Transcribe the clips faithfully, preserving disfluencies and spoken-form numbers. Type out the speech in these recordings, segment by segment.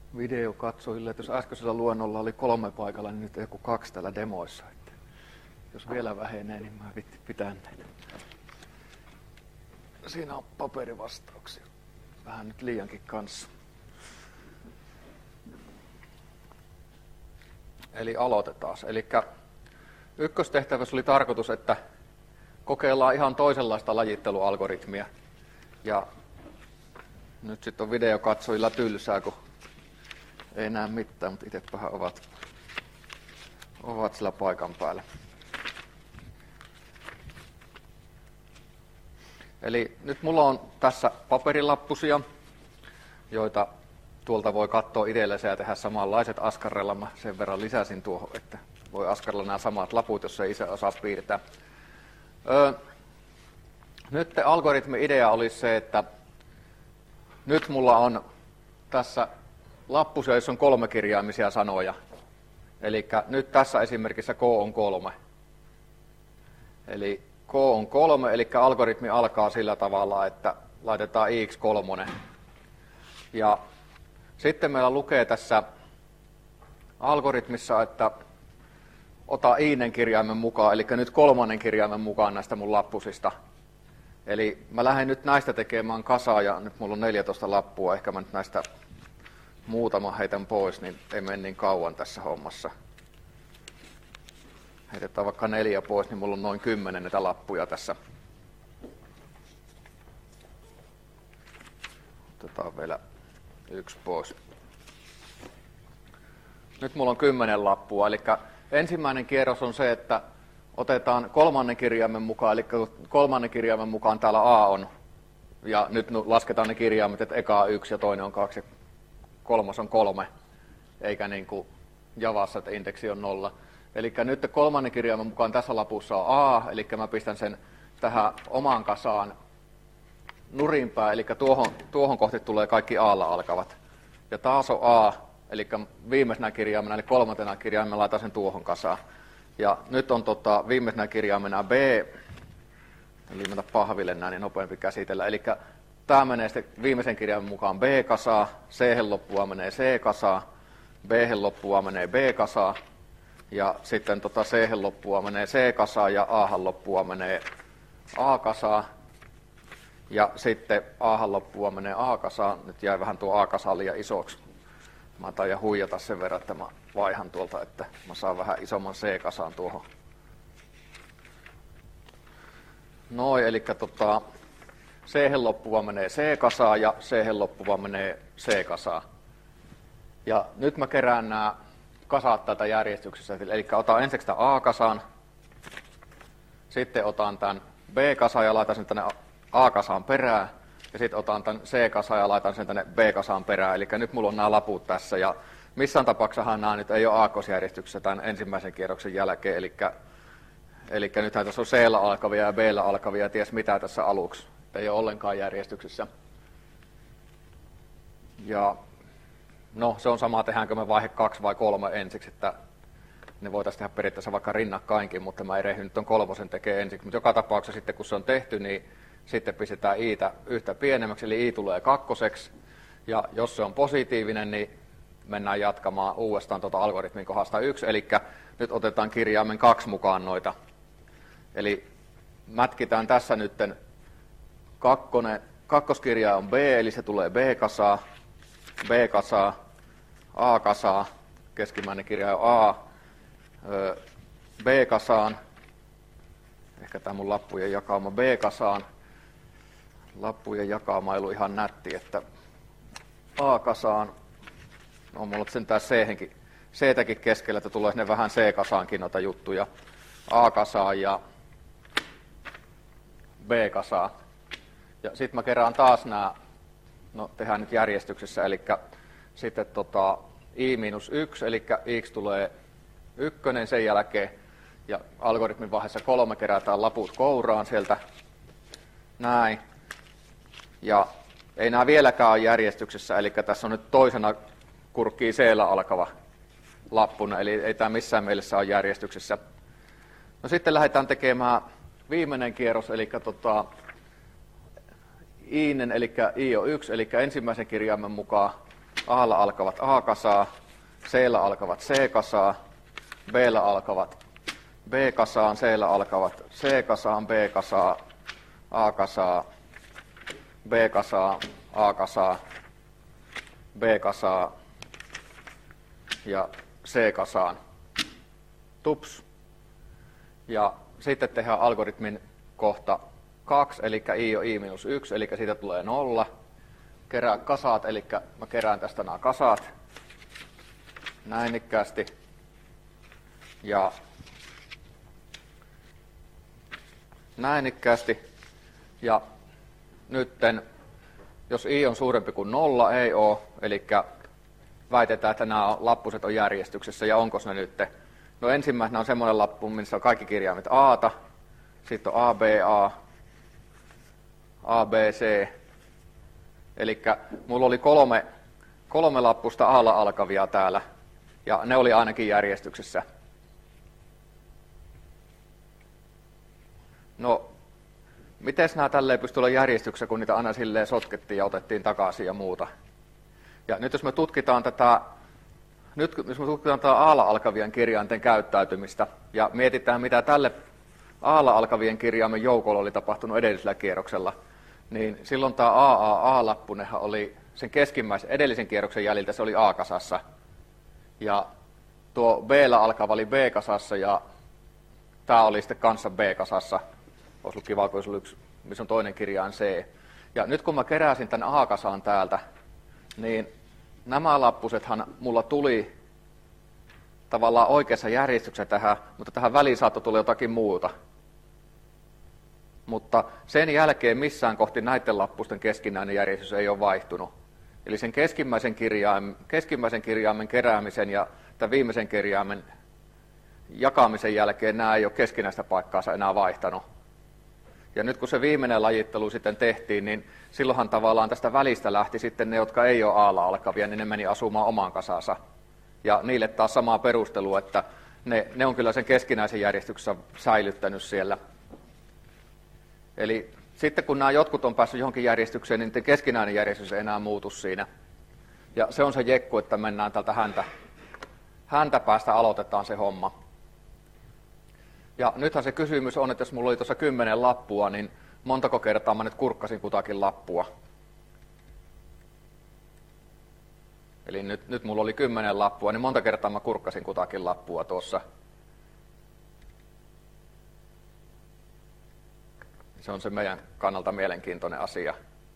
videokatsojille, että jos äskeisellä luennolla oli kolme paikalla, niin nyt joku kaksi täällä demoissa. Että jos vielä vähenee, niin mä vitti pitää näitä. Siinä on paperivastauksia. Vähän nyt liiankin kanssa. Eli aloitetaan. Eli ykköstehtävässä oli tarkoitus, että kokeillaan ihan toisenlaista lajittelualgoritmia. Ja nyt sitten on videokatsojilla tylsää, kun ei näe mitään, mutta itsepähän ovat, ovat sillä paikan päällä. Eli nyt mulla on tässä paperilappusia, joita tuolta voi katsoa itsellensä ja tehdä samanlaiset askarrella. Mä sen verran lisäsin tuohon, että voi askarrella nämä samat laput, jos ei itse osaa piirtää. Öö, nyt algoritmin idea olisi se, että nyt mulla on tässä lappusia, joissa on kolme kirjaimisia sanoja. Eli nyt tässä esimerkissä K on kolme. Eli K on kolme, eli algoritmi alkaa sillä tavalla, että laitetaan I X kolme. Ja sitten meillä lukee tässä algoritmissa, että ota I-nen kirjaimen mukaan, eli nyt kolmannen kirjaimen mukaan näistä mun lappusista. Eli mä lähden nyt näistä tekemään kasaa, ja nyt mulla on neljätoista lappua, ehkä mä nyt näistä muutama heitän pois, niin ei mene niin kauan tässä hommassa. Heitetään vaikka neljä pois, niin mulla on noin kymmenen näitä lappuja tässä. Otetaan vielä yksi pois. Nyt mulla on kymmenen lappua, eli ensimmäinen kierros on se, että otetaan kolmannen kirjaimen mukaan, eli kolmannen kirjaimen mukaan täällä A on, ja nyt lasketaan ne kirjaimet, että eka on yksi ja toinen on kaksi ja kolmas on kolme, eikä niin kuin Javassa, että indeksi on nolla. Eli nyt kolmannen kirjaimen mukaan tässä lapussa on A, eli mä pistän sen tähän omaan kasaan nurinpäin, eli tuohon, tuohon kohti tulee kaikki A:lla alkavat. Ja taas on A, eli viimeisenä kirjaimena, eli kolmantena kirjaimena laitan sen tuohon kasaan. Ja nyt on tota, viimeisenä kirjaimena B, eli mä pahville näin, niin nopeampi käsitellä. Eli tämä menee sitten viimeisen kirjaimen mukaan B-kasaa, C-hen loppua menee C-kasaa, B-hen loppua menee B-kasaa, ja sitten tota C-hen loppua menee C-kasaa ja A-han loppua menee A-kasaa. Ja sitten A-han loppua menee A-kasaan. Nyt jäi vähän tuo A-kasa liian isoksi. Mä taidan huijata sen verran, että mä vaihan tuolta, että mä saan vähän isomman C-kasaan tuohon. Noin, eli tota, C-hen loppua menee C-kasaan ja C-hen loppua menee C-kasaan. Ja nyt mä kerään nämä kasat tätä järjestyksessä. Eli otan ensiksi tämän A-kasan, sitten otan tämän B-kasan ja laitan sen tänne A-kasaan perään, ja sitten otan tämän C-kasaan ja laitan sen tänne B-kasaan perään. Eli nyt mulla on nämä laput tässä, ja missään tapauksessahan nämä nyt ei ole aakkosjärjestyksessä tämän ensimmäisen kierroksen jälkeen, eli, eli nythän tässä on C-llä alkavia ja B-llä alkavia, ja ties mitä tässä aluksi. Ei ole ollenkaan järjestyksessä. Ja no, se on sama, tehdäänkö me vaihe kaksi vai kolme ensiksi, että ne voitaisiin tehdä periaatteessa vaikka rinnakkainkin, mutta mä erehdy nyt on kolmosen tekee ensiksi. Mutta joka tapauksessa sitten, kun se on tehty, niin sitten pistetään i-tä yhtä pienemmäksi, eli i tulee kakkoseksi. Ja jos se on positiivinen, niin mennään jatkamaan uudestaan tuota algoritmin kohdasta yksi. Eli nyt otetaan kirjaimen kaksi mukaan noita. Eli mätkitään tässä nytten kakkonen, kakkoskirja on B, eli se tulee B-kasaa, B-kasaa, A-kasaa, keskimmäinen kirja on A, B-kasaan, ehkä tämä mun lappujen jakauma B-kasaan, lappujen jakauma ei ollut ihan nätti, että A-kasaan, on mulla sentään C-henkin, C-täkin keskellä, että tulee sinne vähän C-kasaankin noita juttuja, A-kasaan ja B-kasaan. Ja sitten mä kerään taas nämä, no tehdään nyt järjestyksessä, eli sitten tota i miinus yksi, eli x tulee ykkönen sen jälkeen, ja algoritmin vaiheessa kolme kerätään laput kouraan sieltä, näin. Ja ei nämä vieläkään ole järjestyksessä, eli tässä on nyt toisena kurkkii C-llä alkava lappuna, eli ei tämä missään mielessä ole järjestyksessä. No sitten lähdetään tekemään viimeinen kierros, eli tota, i-nen, eli i on yksi, eli ensimmäisen kirjaimen mukaan A:lla alkavat A-kasaa, C:llä alkavat C-kasaa, B:llä alkavat B-kasaan, C:llä alkavat C-kasaan, B-kasaa, A-kasaa, B-kasaa, A-kasaa, B-kasaa ja C-kasaan. Tups. Ja sitten tehdään algoritmin kohta kaksi, eli I on I minus yksi, eli siitä tulee nolla. Kerää kasaat, eli mä kerään tästä nämä kasaat näin ikkäästi. Ja näin ikkäästi. Ja nytten, jos I on suurempi kuin nolla, ei ole, eli väitetään, että nämä lappuset on järjestyksessä, ja onko ne nyt? No ensimmäisenä on semmoinen lappu, missä on kaikki kirjaimet A:ta, sitten on A, B, A, A, B, C. Eli mulla oli kolme, kolme lappusta A:lla alkavia täällä, ja ne oli ainakin järjestyksessä. No, miten nämä tälleen pystyi olla järjestyksessä, kun niitä aina silleen sotkettiin ja otettiin takaisin ja muuta? Ja nyt jos me tutkitaan tätä, nyt jos me tutkitaan tätä A:lla alkavien kirjainten käyttäytymistä ja mietitään, mitä tälle A:lla alkavien kirjaimen joukolla oli tapahtunut edellisellä kierroksella, niin silloin tämä A A A-lappunehan oli sen keskimmäisen edellisen kierroksen jäljiltä, se oli A-kasassa. Ja tuo B:llä alkava oli B-kasassa ja tämä oli sitten kanssa B-kasassa. Olisi ollut kiva, kun olisi ollut yksi, missä on toinen kirjain C. Ja nyt kun mä keräsin tämän A-kasaan täältä, niin nämä lappusethan mulla tuli tavallaan oikeassa järjestyksessä tähän, mutta tähän väliin saattoi tulla jotakin muuta. Mutta sen jälkeen missään kohti näiden lappusten keskinäinen järjestys ei ole vaihtunut. Eli sen keskimmäisen kirjaimen, keskimmäisen kirjaimen keräämisen ja tämän viimeisen kirjaimen jakamisen jälkeen nämä ei ole keskinäistä paikkaansa enää vaihtanut. Ja nyt kun se viimeinen lajittelu sitten tehtiin, niin silloinhan tavallaan tästä välistä lähti sitten ne, jotka ei ole A:lla alkavia, niin ne meni asumaan omaan kasansa. Ja niille taas samaa perustelua, että ne, ne on kyllä sen keskinäisen järjestyksessä säilyttänyt siellä. Eli sitten kun nämä jotkut on päässyt johonkin järjestykseen, niin keskinäinen järjestys ei enää muutu siinä. Ja se on se jekku, että mennään tältä häntä, häntä päästä aloitetaan se homma. Ja nythän se kysymys on, että jos mulla oli tuossa kymmenen lappua, niin montako kertaa mä nyt kurkkasin kutakin lappua. Eli nyt, nyt mulla oli kymmenen lappua, niin monta kertaa mä kurkkasin kutakin lappua tuossa. Se on se meidän kannalta mielenkiintoinen asia.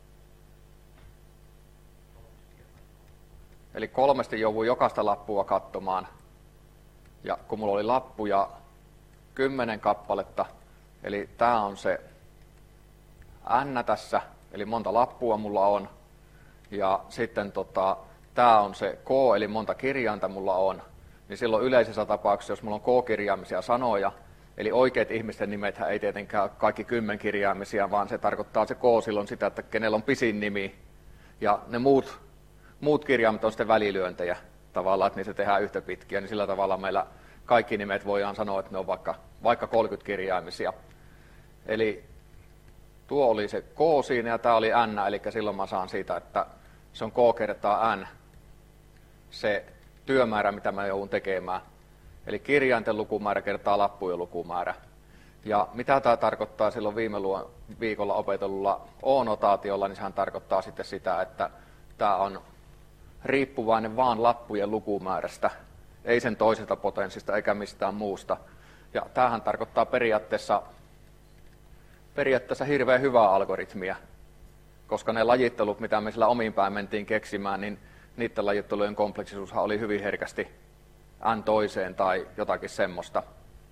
Eli kolmesti jouduin jokaista lappua katsomaan. Ja kun mulla oli lappuja kymmenen kappaletta, eli tää on se N tässä, eli monta lappua mulla on. Ja sitten tota, tää on se K, eli monta kirjainta mulla on. Niin silloin yleisessä tapauksessa, jos mulla on K-kirjaimisia sanoja, eli oikeat ihmisten nimethän ei tietenkään ole kaikki kymmenkirjaimisia, vaan se tarkoittaa se K silloin sitä, että kenellä on pisin nimi. Ja ne muut, muut kirjaimet on sitten välilyöntejä tavallaan, että niissä tehdään yhtä pitkiä, niin sillä tavalla meillä kaikki nimet voidaan sanoa, että ne on vaikka, vaikka kolmekymmentä kirjaimisia. Eli tuo oli se K siinä ja tämä oli N, eli silloin mä saan siitä, että se on K kertaa N, se työmäärä, mitä mä joudun tekemään. Eli kirjainten lukumäärä kertaa lappujen lukumäärä. Ja mitä tämä tarkoittaa silloin viime viikolla opetellulla O-notaatiolla, niin sehän tarkoittaa sitten sitä, että tämä on riippuvainen vaan lappujen lukumäärästä, ei sen toisesta potenssista eikä mistään muusta. Ja tämähän tarkoittaa periaatteessa, periaatteessa hirveän hyvää algoritmia, koska ne lajittelut, mitä me sillä omin päin mentiin keksimään, niin niiden lajittelujen kompleksisuushan oli hyvin herkästi n toiseen tai jotakin semmoista.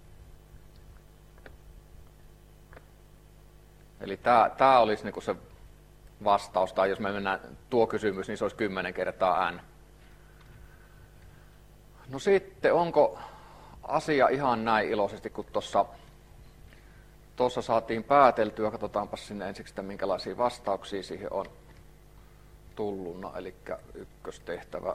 Eli tämä, tämä olisi niinku se vastaus, tai jos me mennään tuo kysymys, niin se olisi kymmenen kertaa n. No sitten, onko asia ihan näin iloisesti, kun tuossa tuossa saatiin pääteltyä. Katsotaanpa sinne ensiksi, että minkälaisia vastauksia siihen on tullut. No, eli ykköstehtävä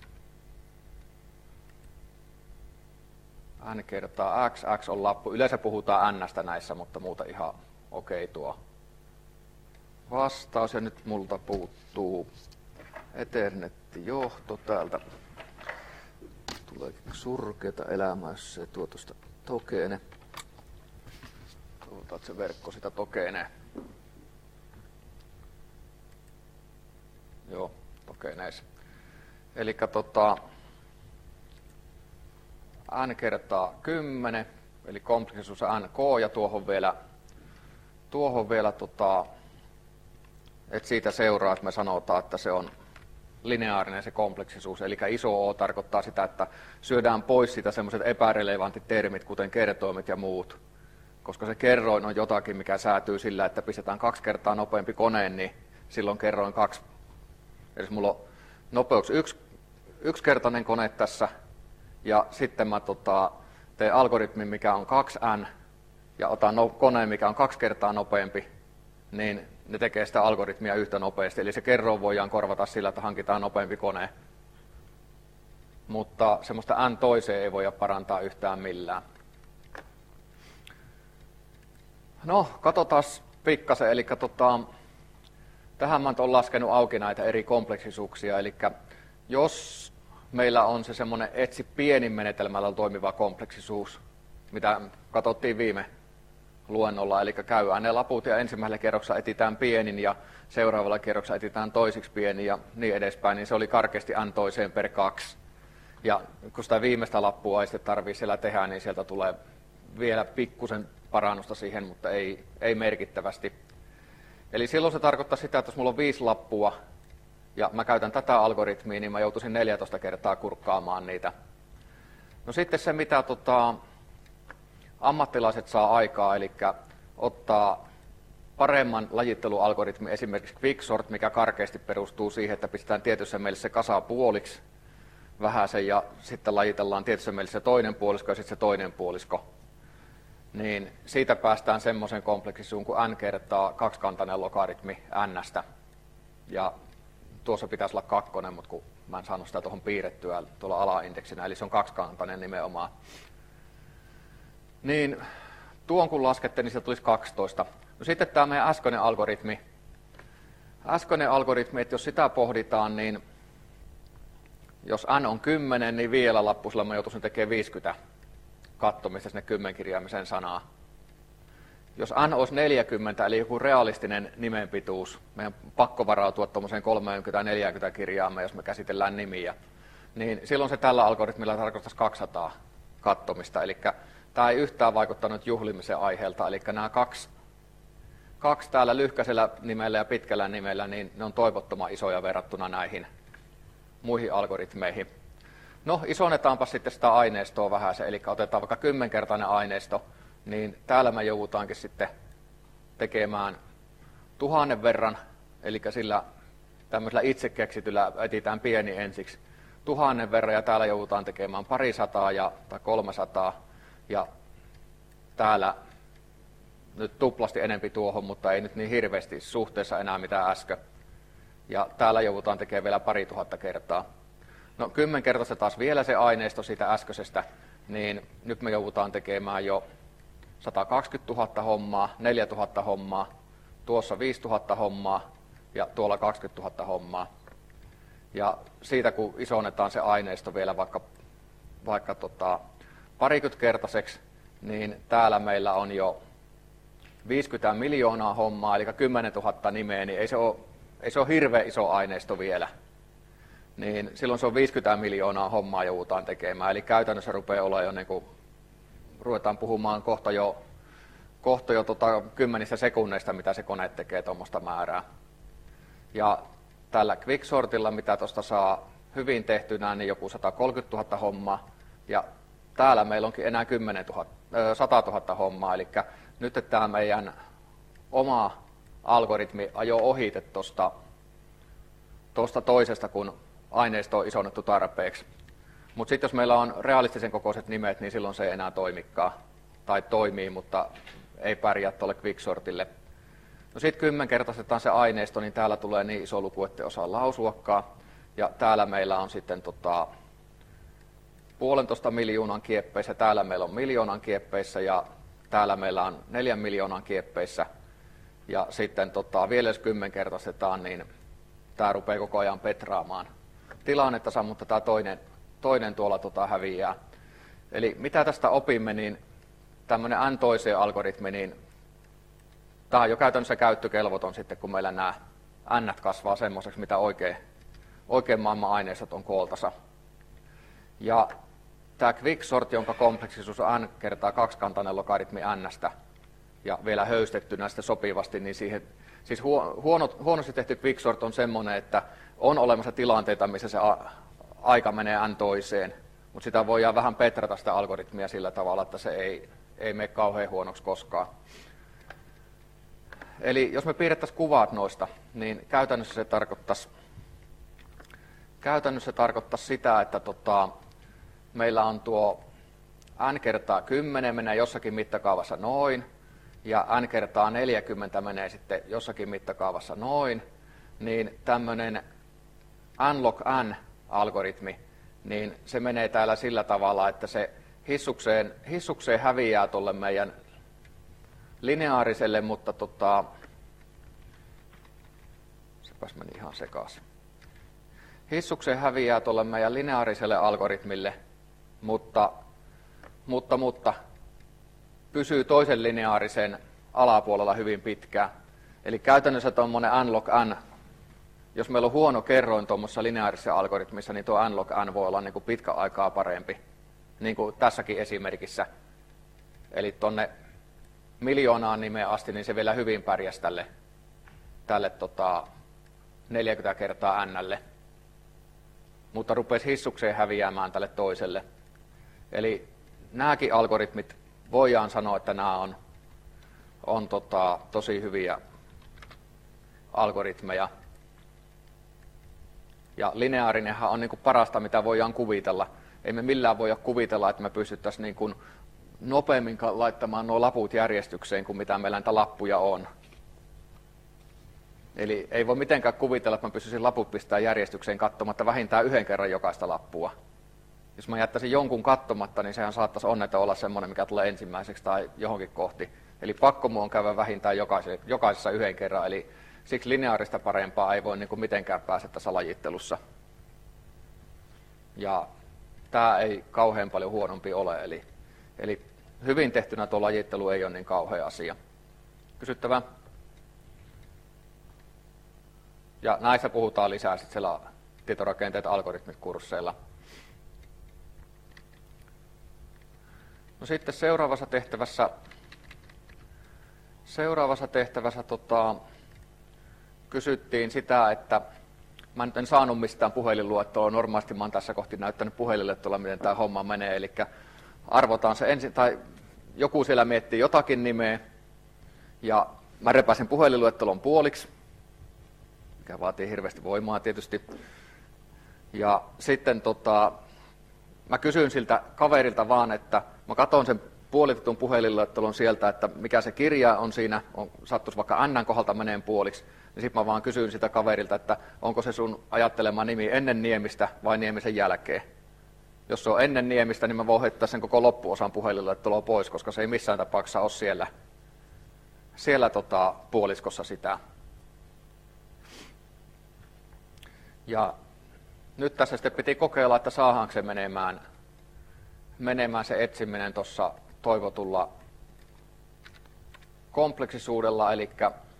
n kertaa x, x on lappu. Yleensä puhutaan n:stä näissä, mutta muuta ihan okei okay tuo vastaus. Ja nyt multa puuttuu Ethernet-johto täältä. Tulee surkeata elämää, jos se tuo tuosta tokeene. Toivotaan, että se verkko sitä tokenee. Joo, tokenees. Elikkä tota, n kertaa kymmenen, eli kompleksisuus nk, ja tuohon vielä, tuohon vielä tota, että siitä seuraa, että me sanotaan, että se on lineaarinen se kompleksisuus, eli iso O tarkoittaa sitä, että syödään pois sitä semmoiset epärelevantit termit, kuten kertoimet ja muut, koska se kerroin on jotakin, mikä säätyy sillä, että pistetään kaksi kertaa nopeampi koneen, niin silloin kerroin kaksi. Eli mulla on nopeus yksi, yksikertainen kone tässä, ja sitten mä tota, teen algoritmin, mikä on kaksi n, ja otan no, koneen, mikä on kaksi kertaa nopeampi, niin ne tekee sitä algoritmia yhtä nopeasti. Eli se kerroin voidaan korvata sillä, että hankitaan nopeampi kone. Mutta semmoista n toiseen ei voida parantaa yhtään millään. No, katsotaan pikkasen. Eli tota, tähän mä olen laskenut auki näitä eri kompleksisuuksia. Eli jos meillä on se semmoinen etsi pienin menetelmällä toimiva kompleksisuus, mitä katsottiin viime luennolla, eli käydään ne laput ja ensimmäisellä kerroksella etsitään pienin ja seuraavalla kerroksella etsitään toisiksi pieni ja niin edespäin, niin se oli karkeasti n toiseen per kaksi. Ja kun sitä viimeistä lappua ei sitten tarvitse siellä tehdä, niin sieltä tulee vielä pikkusen parannusta siihen, mutta ei, ei merkittävästi. Eli silloin se tarkoittaa sitä, että jos mulla on viisi lappua ja mä käytän tätä algoritmia, niin mä joutuisin neljätoista kertaa kurkkaamaan niitä. No sitten se, mitä tota, ammattilaiset saa aikaa, eli ottaa paremman lajittelualgoritmin, esimerkiksi Quicksort, mikä karkeasti perustuu siihen, että pistetään tietyssä mielessä se kasa puoliksi vähäsen ja sitten lajitellaan tietyssä mielessä se toinen puolisko ja sitten se toinen puolisko. Niin siitä päästään semmoisen kompleksisuun kuin n kertaa kaksikantainen logaritmi n:stä. Ja tuossa pitäisi olla kakkonen, mutta kun mä en saanut sitä tuohon piirrettyä tuolla alaindeksinä, eli se on kaksikantainen nimenomaan. Niin tuon kun laskette, niin se tulisi kaksitoista. No sitten tämä meidän äskeinen algoritmi. Äskeinen algoritmi, että jos sitä pohditaan, niin jos n on kymmenen, niin vielä lappusilla mä joutuisin tekemään viisikymmentä kattomista sinne kymmenkirjaimisen sanaa. Jos n olisi neljäkymmentä, eli joku realistinen nimenpituus, meidän pakko varautua tuommoiseen kolmekymmentä neljäkymmentä kirjaimeen, jos me käsitellään nimiä, niin silloin se tällä algoritmilla tarkoittaisi kaksisataa kattomista. Eli tämä ei yhtään vaikuttanut juhlimisen aiheelta, eli nämä kaksi, kaksi täällä lyhkäisellä nimellä ja pitkällä nimellä, niin ne on toivottoman isoja verrattuna näihin muihin algoritmeihin. No, isonnetaanpa sitten sitä aineistoa vähän se, eli otetaan vaikka kymmenkertainen aineisto, niin täällä me joudutaankin sitten tekemään tuhannen verran, eli sillä tämmöisellä itse keksityllä etsitään pieni ensiksi, tuhannen verran, ja täällä joudutaan tekemään parisataa ja, tai kolmesataa, ja täällä nyt tuplasti enempi tuohon, mutta ei nyt niin hirveästi suhteessa enää mitään äsken. Ja täällä joudutaan tekemään vielä pari tuhatta kertaa. No kymmenkertaista taas vielä se aineisto siitä äskeisestä, niin nyt me joudutaan tekemään jo sata kaksikymmentätuhatta hommaa, neljätuhatta hommaa, tuossa viisituhatta hommaa ja tuolla kaksikymmentätuhatta hommaa. Ja siitä kun isonnetaan se aineisto vielä vaikka, vaikka tota, parikymmenkertaiseksi, niin täällä meillä on jo viisikymmentä miljoonaa hommaa, eli kymmenentuhatta nimeä, niin ei se ole, ei se ole hirveän iso aineisto vielä. Niin silloin se on viisikymmentä miljoonaa hommaa joudutaan tekemään, eli käytännössä rupeaa olemaan jo, niin kuin, ruvetaan puhumaan kohta jo, kohta jo tota, kymmenistä sekunneista, mitä se kone tekee tuommoista määrää. Ja tällä Quicksortilla, mitä tuosta saa hyvin tehtynä, niin joku sata kolmekymmentätuhatta hommaa, ja täällä meillä onkin enää sata tuhatta hommaa, eli nyt tämä meidän oma algoritmi ajoi ohite tuosta tuosta toisesta, kun aineisto on isonnettu tarpeeksi. Mutta sitten jos meillä on realistisen kokoiset nimet, niin silloin se ei enää toimikaan. Tai toimii, mutta ei pärjää tuolle Quicksortille. No sitten kymmenkertaistetaan se aineisto, niin täällä tulee niin iso luku, ettei osaa lausuakaan. Ja täällä meillä on sitten tota, puolentoista miljoonan kieppeissä, täällä meillä on miljoonan kieppeissä ja täällä meillä on neljän miljoonan kieppeissä. Ja sitten tota, vielä jos kymmenkertaistetaan, niin tämä rupeaa koko ajan petraamaan tilannetta, mutta tämä toinen, toinen tuolla tota häviää. Eli mitä tästä opimme, niin tämmöinen n toiseen algoritmi, niin tämä on jo käytännössä käyttökelvoton sitten, kun meillä nämä n kasvaa semmoiseksi, mitä oikein, oikein maailman aineistot on kooltansa. Ja tämä quicksort, jonka kompleksisuus on n kertaa kaksikantainen logaritmi n:stä ja vielä höystettynä sitten sopivasti, niin siihen, siis huono, huonosti tehty quicksort on semmoinen, että on olemassa tilanteita, missä se aika menee n toiseen, mutta sitä voidaan vähän petrata sitä algoritmia sillä tavalla, että se ei, ei mene kauhean huonoksi koskaan. Eli jos me piirrettäisiin kuvat noista, niin käytännössä se tarkoittaisi, käytännössä se tarkoittaisi sitä, että tota, meillä on tuo n kertaa kymmenen menee jossakin mittakaavassa noin, ja n kertaa neljäkymmentä menee sitten jossakin mittakaavassa noin, niin tämmöinen n log n-algoritmi, niin se menee täällä sillä tavalla, että se hissukseen, hissukseen häviää tuolle meidän lineaariselle, mutta tota, sepäs meni ihan sekaisin. Hissukseen häviää tuolle meidän lineaariselle algoritmille, mutta, mutta, mutta pysyy toisen lineaarisen alapuolella hyvin pitkään. Eli käytännössä tuommoinen n log n, jos meillä on huono kerroin tuommoisessa lineaarisessa algoritmissa, niin tuo n log n voi olla niin kuin pitkä aikaa parempi, niin kuin tässäkin esimerkissä. Eli tuonne miljoonaan nimeä asti, niin se vielä hyvin pärjäsi tälle, tälle tota, neljäkymmentä kertaa n:lle, mutta rupesi hissukseen häviämään tälle toiselle. Eli nämäkin algoritmit voidaan sanoa, että nämä on, on tota, tosi hyviä algoritmeja. Ja lineaarinenhan on niin kuin parasta, mitä voidaan kuvitella. Ei me millään voida kuvitella, että me pystyttäisiin niin kuin nopeammin laittamaan nuo laput järjestykseen kuin mitä meillä näitä lappuja on. Eli ei voi mitenkään kuvitella, että mä pystyisin laput pistämään järjestykseen katsomatta vähintään yhden kerran jokaista lappua. Jos mä jättäisin jonkun katsomatta, niin sehän saattaisi onneta olla semmoinen, mikä tulee ensimmäiseksi tai johonkin kohti. Eli pakko mun on käydä vähintään jokaisessa yhden kerran. Eli siksi lineaarista parempaa ei voi niin kuin mitenkään päästä tässä lajittelussa. Ja tämä ei kauhean paljon huonompi ole. Eli, eli hyvin tehtynä tuo lajittelu ei ole niin kauhea asia. Kysyttävää? Ja näissä puhutaan lisää sitten siellä tietorakenteet algoritmit kursseilla. No sitten seuraavassa tehtävässä, seuraavassa tehtävässä tota, kysyttiin sitä, että mä nyt en saanut mistään puhelinluettelua. Normaalisti mä oon tässä kohti näyttänyt puhelinluettelua, miten tämä homma menee. Eli arvotaan se ensin, tai joku siellä miettii jotakin nimeä, ja mä repäsin puhelinluettelon puoliksi, mikä vaatii hirveästi voimaa tietysti. Ja sitten tota, mä kysyin siltä kaverilta vaan, että mä katson sen puolitetun puhelinluettelon sieltä, että mikä se kirja on siinä, on, sattuisi vaikka N kohdalta meneen puoliksi, niin sitten mä vaan kysyin sitä kaverilta, että onko se sun ajattelema nimi ennen Niemistä vai Niemisen jälkeen. Jos se on ennen Niemistä, niin mä voin heittää sen koko loppuosan puhelinluetteloa pois, koska se ei missään tapauksessa ole siellä, siellä tota, puoliskossa sitä. Ja nyt tässä sitten piti kokeilla, että saadaanko se menemään, menemään se etsiminen tuossa toivotulla kompleksisuudella, eli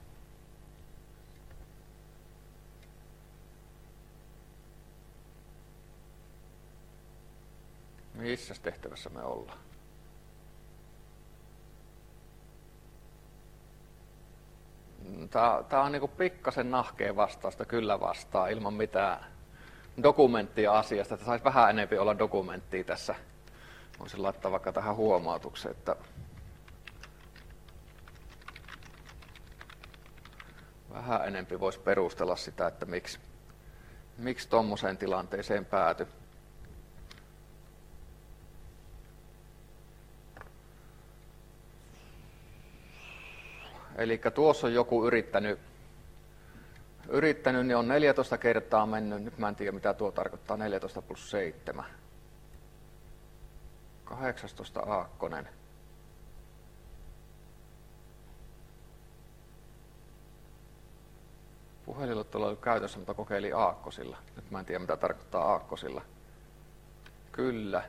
missä tehtävässä me ollaan? Tämä on niinku pikkasen nahkea vastausta, kyllä vastaa, ilman mitään dokumenttia asiasta, että saisi vähän enemmän olla dokumenttia tässä. Voisin laittaa vaikka tähän huomautukseen, että vähän enemmän voisi perustella sitä, että miksi, miksi tuommoiseen tilanteeseen päätyi. Eli tuossa on joku yrittänyt, yrittänyt, niin on neljätoista kertaa mennyt. Nyt mä en tiedä, mitä tuo tarkoittaa, neljätoista plus seitsemän. kahdeksantoista aakkonen. Puhelinluettelo oli käytössä, mutta kokeili aakkosilla. Nyt mä en tiedä, mitä tarkoittaa aakkosilla. Kyllä.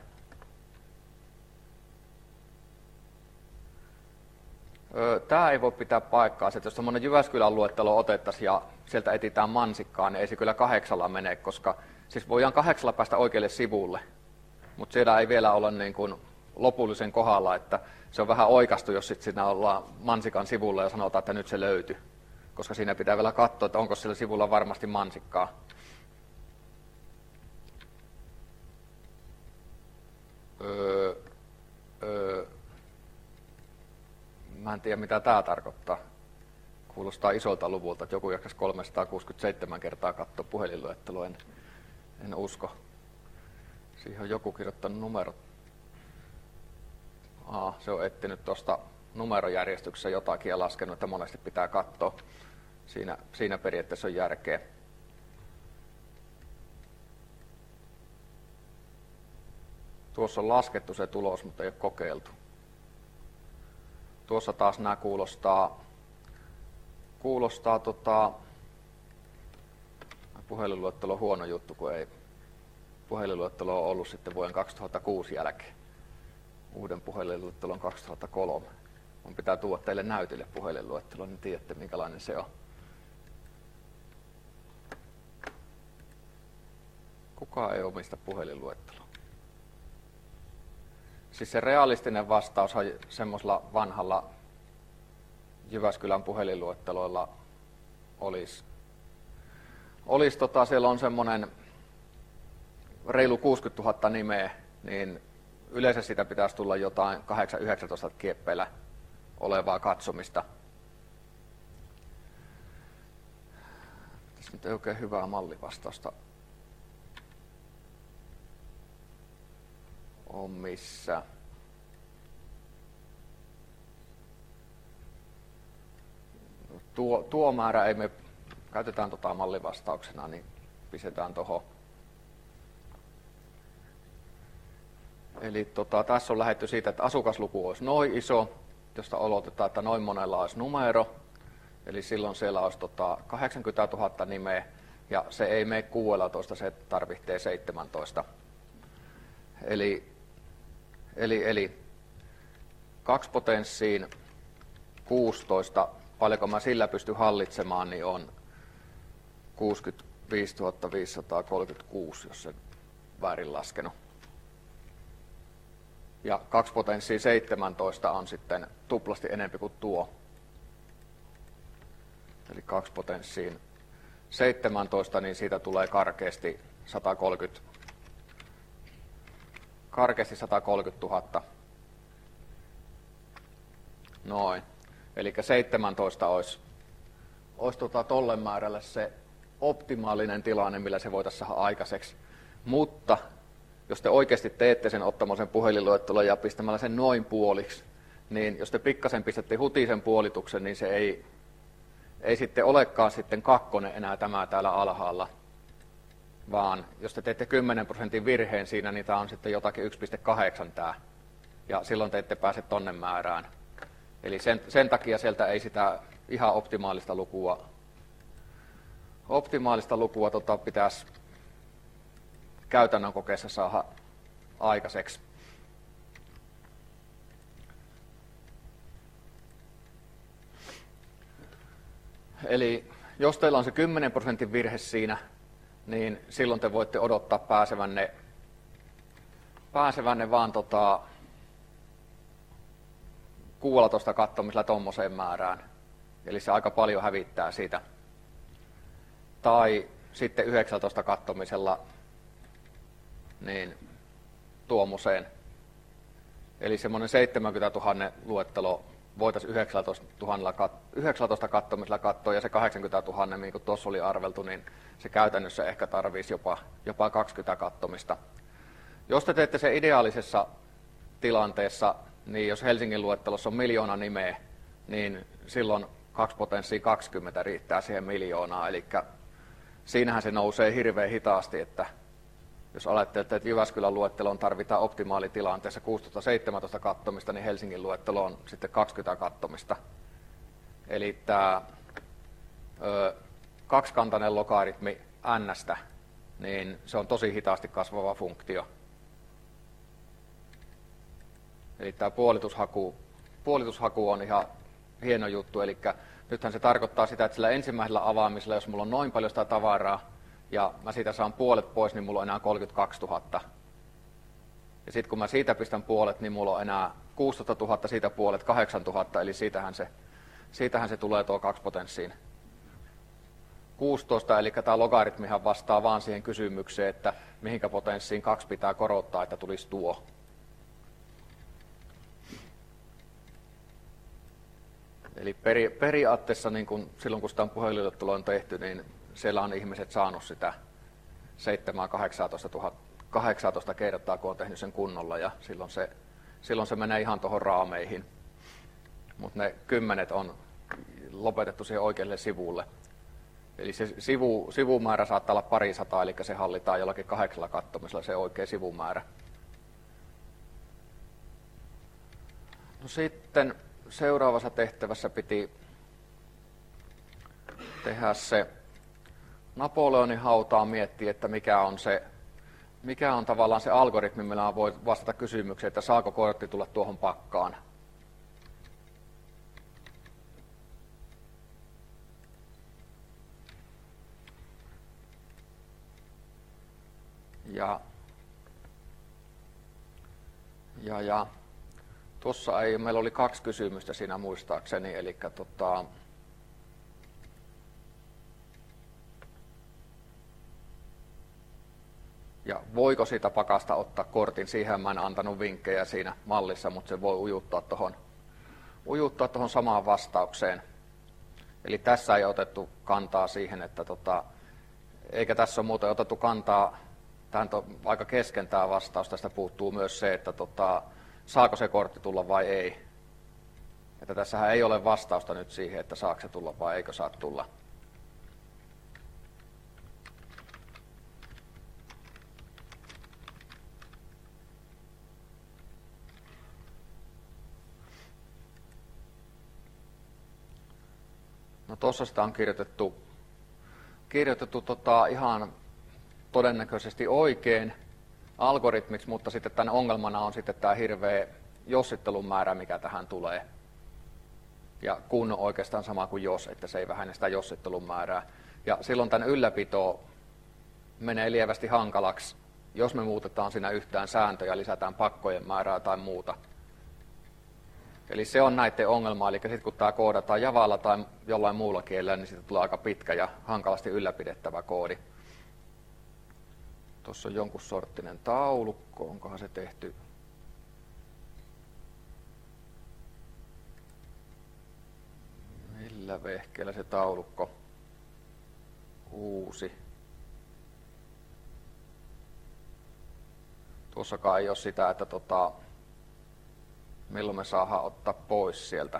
Tämä ei voi pitää paikkaa. Että jos semmoinen Jyväskylän luettelo otettaisiin ja sieltä etsitään mansikkaa, niin ei se kyllä kahdeksalla mene, koska siis voidaan kahdeksalla päästä oikealle sivulle. Mutta siellä ei vielä ole niin kuin lopullisen kohdalla, että se on vähän oikastu, jos sitten siinä ollaan mansikan sivulla ja sanotaan, että nyt se löytyi. Koska siinä pitää vielä katsoa, että onko sillä sivulla varmasti mansikkaa. Öö, öö, mä en tiedä, mitä tämä tarkoittaa. Kuulostaa isolta luvulta, että joku jaksaisi kolmesataakuusikymmentäseitsemän kertaa katsoa puhelinluettelua. En, en usko. Siihen on joku kirjoittanut numerot. Aa, se on etsinyt tuosta numerojärjestyksessä jotakin ja laskenut, että monesti pitää katsoa. Siinä, siinä periaatteessa on järkeä. Tuossa on laskettu se tulos, mutta ei ole kokeiltu. Tuossa taas nämä kuulostaa, kuulostaa tota, puhelinluettelo on huono juttu, kun ei puhelinluettelo on ollut sitten vuoden kaksituhattakuusi jälkeen. Uuden puhelinluettelon kaksituhattakolme. Mun pitää tuoda teille näytille puhelinluettelo, niin tiedätte minkälainen se on. Kukaan ei omista puhelinluetteloa. Siis se realistinen vastaus semmoisella vanhalla Jyväskylän puhelinluetteloilla olisi. Olis tota, siellä on semmoinen reilu kuusikymmentätuhatta nimeä, niin yleensä sitä pitäisi tulla jotain kahdeksan yhdeksäntoista kieppeillä olevaa katsomista. Tässä nyt ei oikein hyvää mallivastausta on missä. Tuo, tuo määrä ei me käytetään tota mallivastauksena, niin pistetään tuohon. Eli tota, tässä on lähdetty siitä, että asukasluku olisi noin iso, josta olotetaan, että noin monella olisi numero. Eli silloin siellä olisi tota kahdeksankymmentätuhatta nimeä, ja se ei mene kuusitoista, se tarvitsee seitsemäntoista. Eli, eli, eli kaksi potenssiin kuusitoista, paljonko mä sillä pystyn hallitsemaan, niin on kuusikymmentäviisituhatta viisisataakolmekymmentäkuusi, jos sen väärin laskenut. Ja kaksi potenssiin seitsemäntoista on sitten tuplasti enempi kuin tuo. Eli kaksi potenssiin seitsemäntoista, niin siitä tulee karkeasti satakolmekymmentä, karkeasti satakolmekymmentätuhatta. Noin. Eli seitsemäntoista olisi, olisi tota tolle määrälle se optimaalinen tilanne, millä se voitaisiin saada aikaiseksi. Mutta jos te oikeasti teette sen ottamoisen puhelinluettelon ja pistämällä sen noin puoliksi, niin jos te pikkasen pistätte hutisen puolituksen, niin se ei, ei sitten olekaan sitten kakkonen enää tämä täällä alhaalla. Vaan jos te teette kymmenen prosentin virheen siinä, niin tämä on sitten jotakin yksi pilkku kahdeksan tämä. Ja silloin te ette pääse tonne määrään. Eli sen, sen takia sieltä ei sitä ihan optimaalista lukua, optimaalista lukua tota, pitäisi käytännön kokeessa saada aikaiseksi. Eli jos teillä on se kymmenen prosentin virhe siinä, niin silloin te voitte odottaa pääsevänne, pääsevänne vaan tota, kuusitoista kattomisella tommoseen määrään. Eli se aika paljon hävittää siitä. Tai sitten yhdeksäntoista kattomisella niin tuommoiseen. Eli semmoinen seitsemänkymmentätuhatta luettelo voitaisiin yhdeksäntoista kattomisella katsoa, ja se kahdeksankymmentätuhatta, niin kuin tuossa oli arveltu, niin se käytännössä ehkä tarvitsisi jopa, jopa kaksikymmentä kattomista. Jos te teette se ideaalisessa tilanteessa, niin jos Helsingin luettelossa on miljoona nimeä, niin silloin kaksi potenssiin kaksikymmentä riittää siihen miljoonaan. Eli siinähän se nousee hirveän hitaasti, että jos ajattelette, että Jyväskylän luetteloon tarvitaan optimaalitilanteessa kuusitoista seitsemäntoista kattomista, niin Helsingin luetteloon sitten kaksikymmentä kattomista. Eli tämä kaksikantainen logaritmi n:stä, niin se on tosi hitaasti kasvava funktio. Eli tämä puolitushaku, puolitushaku on ihan hieno juttu, eli nythän se tarkoittaa sitä, että sillä ensimmäisellä avaamisella, jos mulla on noin paljon sitä tavaraa, ja mä siitä saan puolet pois, niin mulla on enää kolmekymmentäkaksituhatta. Ja sitten kun mä siitä pistän puolet, niin mulla on enää kuusitoistatuhatta, siitä puolet kahdeksantuhatta, eli siitähän se, siitähän se tulee tuo kaksi potenssiin. kuusitoista, eli tämä logaritmihan vastaa vaan siihen kysymykseen, että mihinkä potenssiin kaksi pitää korottaa, että tulisi tuo. Eli peri, periaatteessa niin kun, silloin kun sitä puhelinluetteloa on tehty, niin siellä on ihmiset saanut sitä seitsemän kahdeksantoista kertaa, kun on tehnyt sen kunnolla, ja silloin se, silloin se menee ihan tuohon raameihin. Mutta ne kymmenet on lopetettu siihen oikealle sivulle. Eli se sivu, sivumäärä saattaa olla parisataa, eli se hallitaan jollakin kahdeksalla kattomisella se oikea sivumäärä. No sitten seuraavassa tehtävässä piti tehdä se Napoleonin hautaa, miettiä, että mikä on, se, mikä on tavallaan se algoritmi, millä voi vastata kysymykseen, että saako kortti tulla tuohon pakkaan. Ja, ja, ja tuossa ei, meillä oli kaksi kysymystä siinä muistaakseni, eli tota, ja voiko siitä pakasta ottaa kortin, siihen mä en antanut vinkkejä siinä mallissa, mutta se voi ujuttaa tuohon ujuttaa tuohon samaan vastaukseen. Eli tässä ei otettu kantaa siihen, että tota, eikä tässä ole muuten otettu kantaa, tähän on aika kesken tämä vastaus, tästä puuttuu myös se, että tota, saako se kortti tulla vai ei. Että tässähän ei ole vastausta nyt siihen, että saako se tulla vai eikö saa tulla. No tuossa sitä on kirjoitettu, kirjoitettu tota ihan todennäköisesti oikein algoritmiksi, mutta sitten tämän ongelmana on sitten tämä hirveä jossittelun määrä, mikä tähän tulee. Ja kun on oikeastaan sama kuin jos, että se ei vähene sitä jossittelun määrää. Ja silloin tämän ylläpito menee lievästi hankalaksi, jos me muutetaan siinä yhtään sääntöjä, lisätään pakkojen määrää tai muuta. Eli se on näiden ongelma, eli sitten kun tämä koodataan Javalla tai jollain muulla kielellä, niin siitä tulee aika pitkä ja hankalasti ylläpidettävä koodi. Tuossa on jonkun sorttinen taulukko, onkohan se tehty? Millä vehkeellä se taulukko? Uusi. Tuossakaan ei ole sitä, että tota, milloin me saadaan ottaa pois sieltä.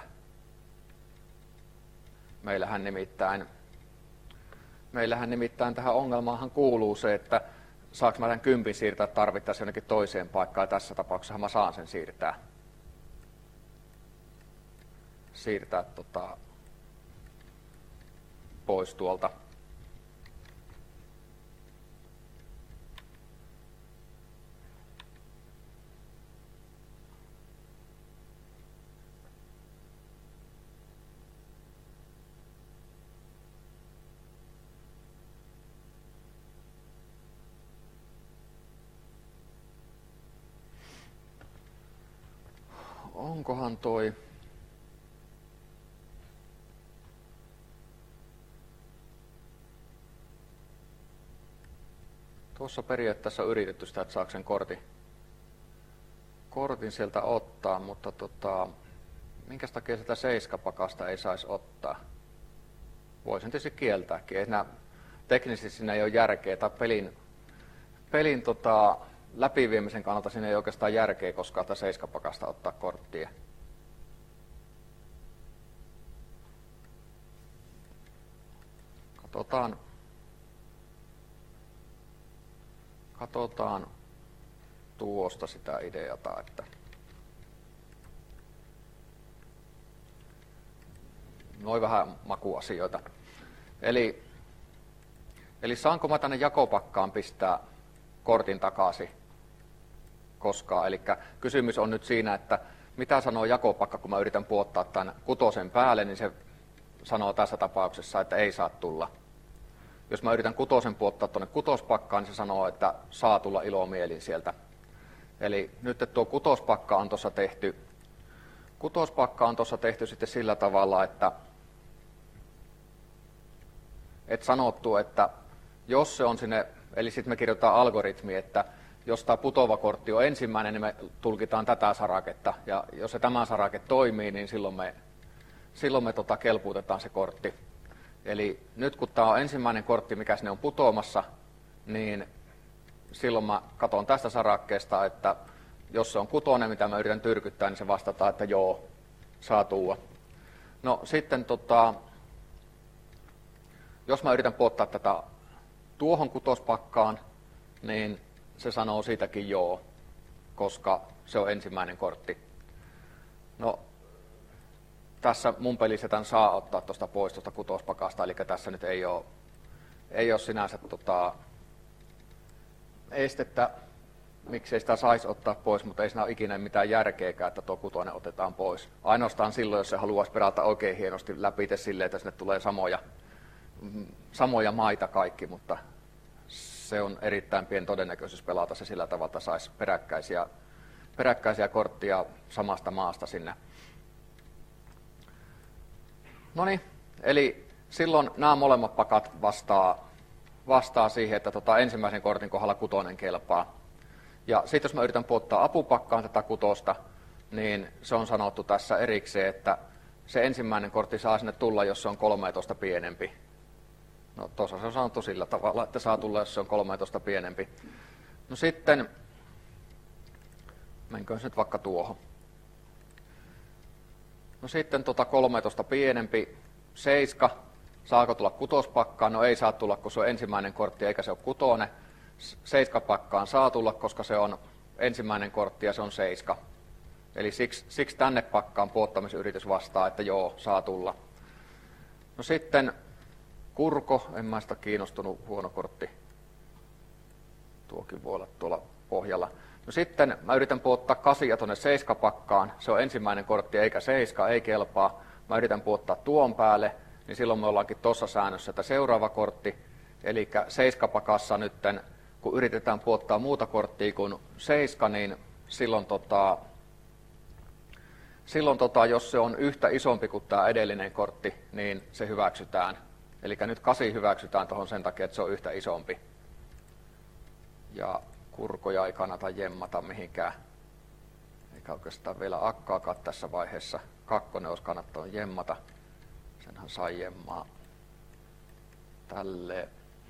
Meillähän nimittäin, meillähän nimittäin tähän ongelmaanhan kuuluu se, että saanko mä tämän kympin siirtää tarvittaessa jonnekin toiseen paikkaan. Tässä tapauksessa mä saan sen siirtää. Siirtää tota, pois tuolta. Onkohan toi tuossa periaatteessa on yritetty sitä, että saako sen kortin, kortin sieltä ottaa, mutta tota, minkä takia sitä seiskapakasta ei saisi ottaa? Voisin tietysti kieltääkin. Ei siinä, teknisesti siinä ei ole järkeä, tai pelin, pelin tota, läpiviemisen kannalta siinä ei oikeastaan järkeä koskaan tätä seiskapakasta ottaa korttia. Katsotaan, katsotaan tuosta sitä ideata, että noin vähän makuasioita. Eli Eli saanko mä tänne jakopakkaan pistää kortin takaisin koskaan? Eli kysymys on nyt siinä, että mitä sanoo jakopakka, kun mä yritän puottaa tämän kutosen päälle, niin se sanoo tässä tapauksessa, että ei saa tulla. Jos mä yritän kutosen puottaa tuonne kutospakkaan, niin se sanoo, että saa tulla ilomielin sieltä. Eli nyt että tuo kutospakka on tuossa tehty, kutospakka on tuossa tehty sitten sillä tavalla, että et sanottu, että jos se on sinne, eli sitten me kirjoitetaan algoritmi, että jos tämä putoava kortti on ensimmäinen, niin me tulkitaan tätä saraketta. Ja jos se tämä sarake toimii, niin silloin me, silloin me tota kelpuutetaan se kortti. Eli nyt kun tämä on ensimmäinen kortti, mikä sinne on putoamassa, niin silloin mä katson tästä sarakkeesta, että jos se on kutonen, mitä mä yritän tyrkyttää, niin se vastataan, että joo, saa tuua. No sitten tota, jos mä yritän puottaa tätä tuohon kutospakkaan, niin se sanoo siitäkin joo, koska se on ensimmäinen kortti. No, tässä mun pelissä tämän saa ottaa tuosta pois tuosta kutospakasta, eli tässä nyt ei ole, ei ole sinänsä tota, estettä, miksei sitä saisi ottaa pois, mutta ei siinä ole ikinä mitään järkeäkään, että tuo kutonen otetaan pois. Ainoastaan silloin, jos se haluaisi pelata oikein hienosti läpi silleen, että sinne tulee samoja, samoja maita kaikki, mutta se on erittäin pieni todennäköisyys pelata se sillä tavalla, että saisi peräkkäisiä, peräkkäisiä korttia samasta maasta sinne. No niin, eli silloin nämä molemmat pakat vastaa, vastaa siihen, että tota ensimmäisen kortin kohdalla kutonen kelpaa. Ja sitten jos mä yritän puottaa apupakkaan tätä kutosta, niin se on sanottu tässä erikseen, että se ensimmäinen kortti saa sinne tulla, jos se on kolmetoista pienempi. No tuossa se on sanottu sillä tavalla, että saa tulla, jos se on kolmetoista pienempi. No sitten, menköön se nyt vaikka tuohon. No sitten tota kolmetoista pienempi, seiska, saako tulla kutospakkaan? No ei saa tulla, kun se on ensimmäinen kortti eikä se ole kutone. Seiskapakkaan saa tulla, koska se on ensimmäinen kortti ja se on seiska. Eli siksi, siksi tänne pakkaan puottamisyritys vastaa, että joo, saa tulla. No sitten kurko, en mä sitä kiinnostunut, huono kortti. Tuokin voi olla tuolla pohjalla. No sitten mä yritän puottaa kasia tuonne seiskapakkaan. Se on ensimmäinen kortti eikä seiska, ei kelpaa. Mä yritän puottaa tuon päälle, niin silloin me ollaankin tuossa säännössä, että seuraava kortti. Eli seiskapakassa nytten, kun yritetään puottaa muuta korttia kuin seiska, niin silloin, tota, silloin tota, jos se on yhtä isompi kuin tämä edellinen kortti, niin se hyväksytään. Eli nyt kasi hyväksytään tuohon sen takia, että se on yhtä isompi. Ja kurkoja ei kannata jemmata mihinkään. Eikä oikeastaan vielä akkaakaan tässä vaiheessa. Kakkonen olisi kannattanut jemmata. Senhän sai jemmaa tälleen.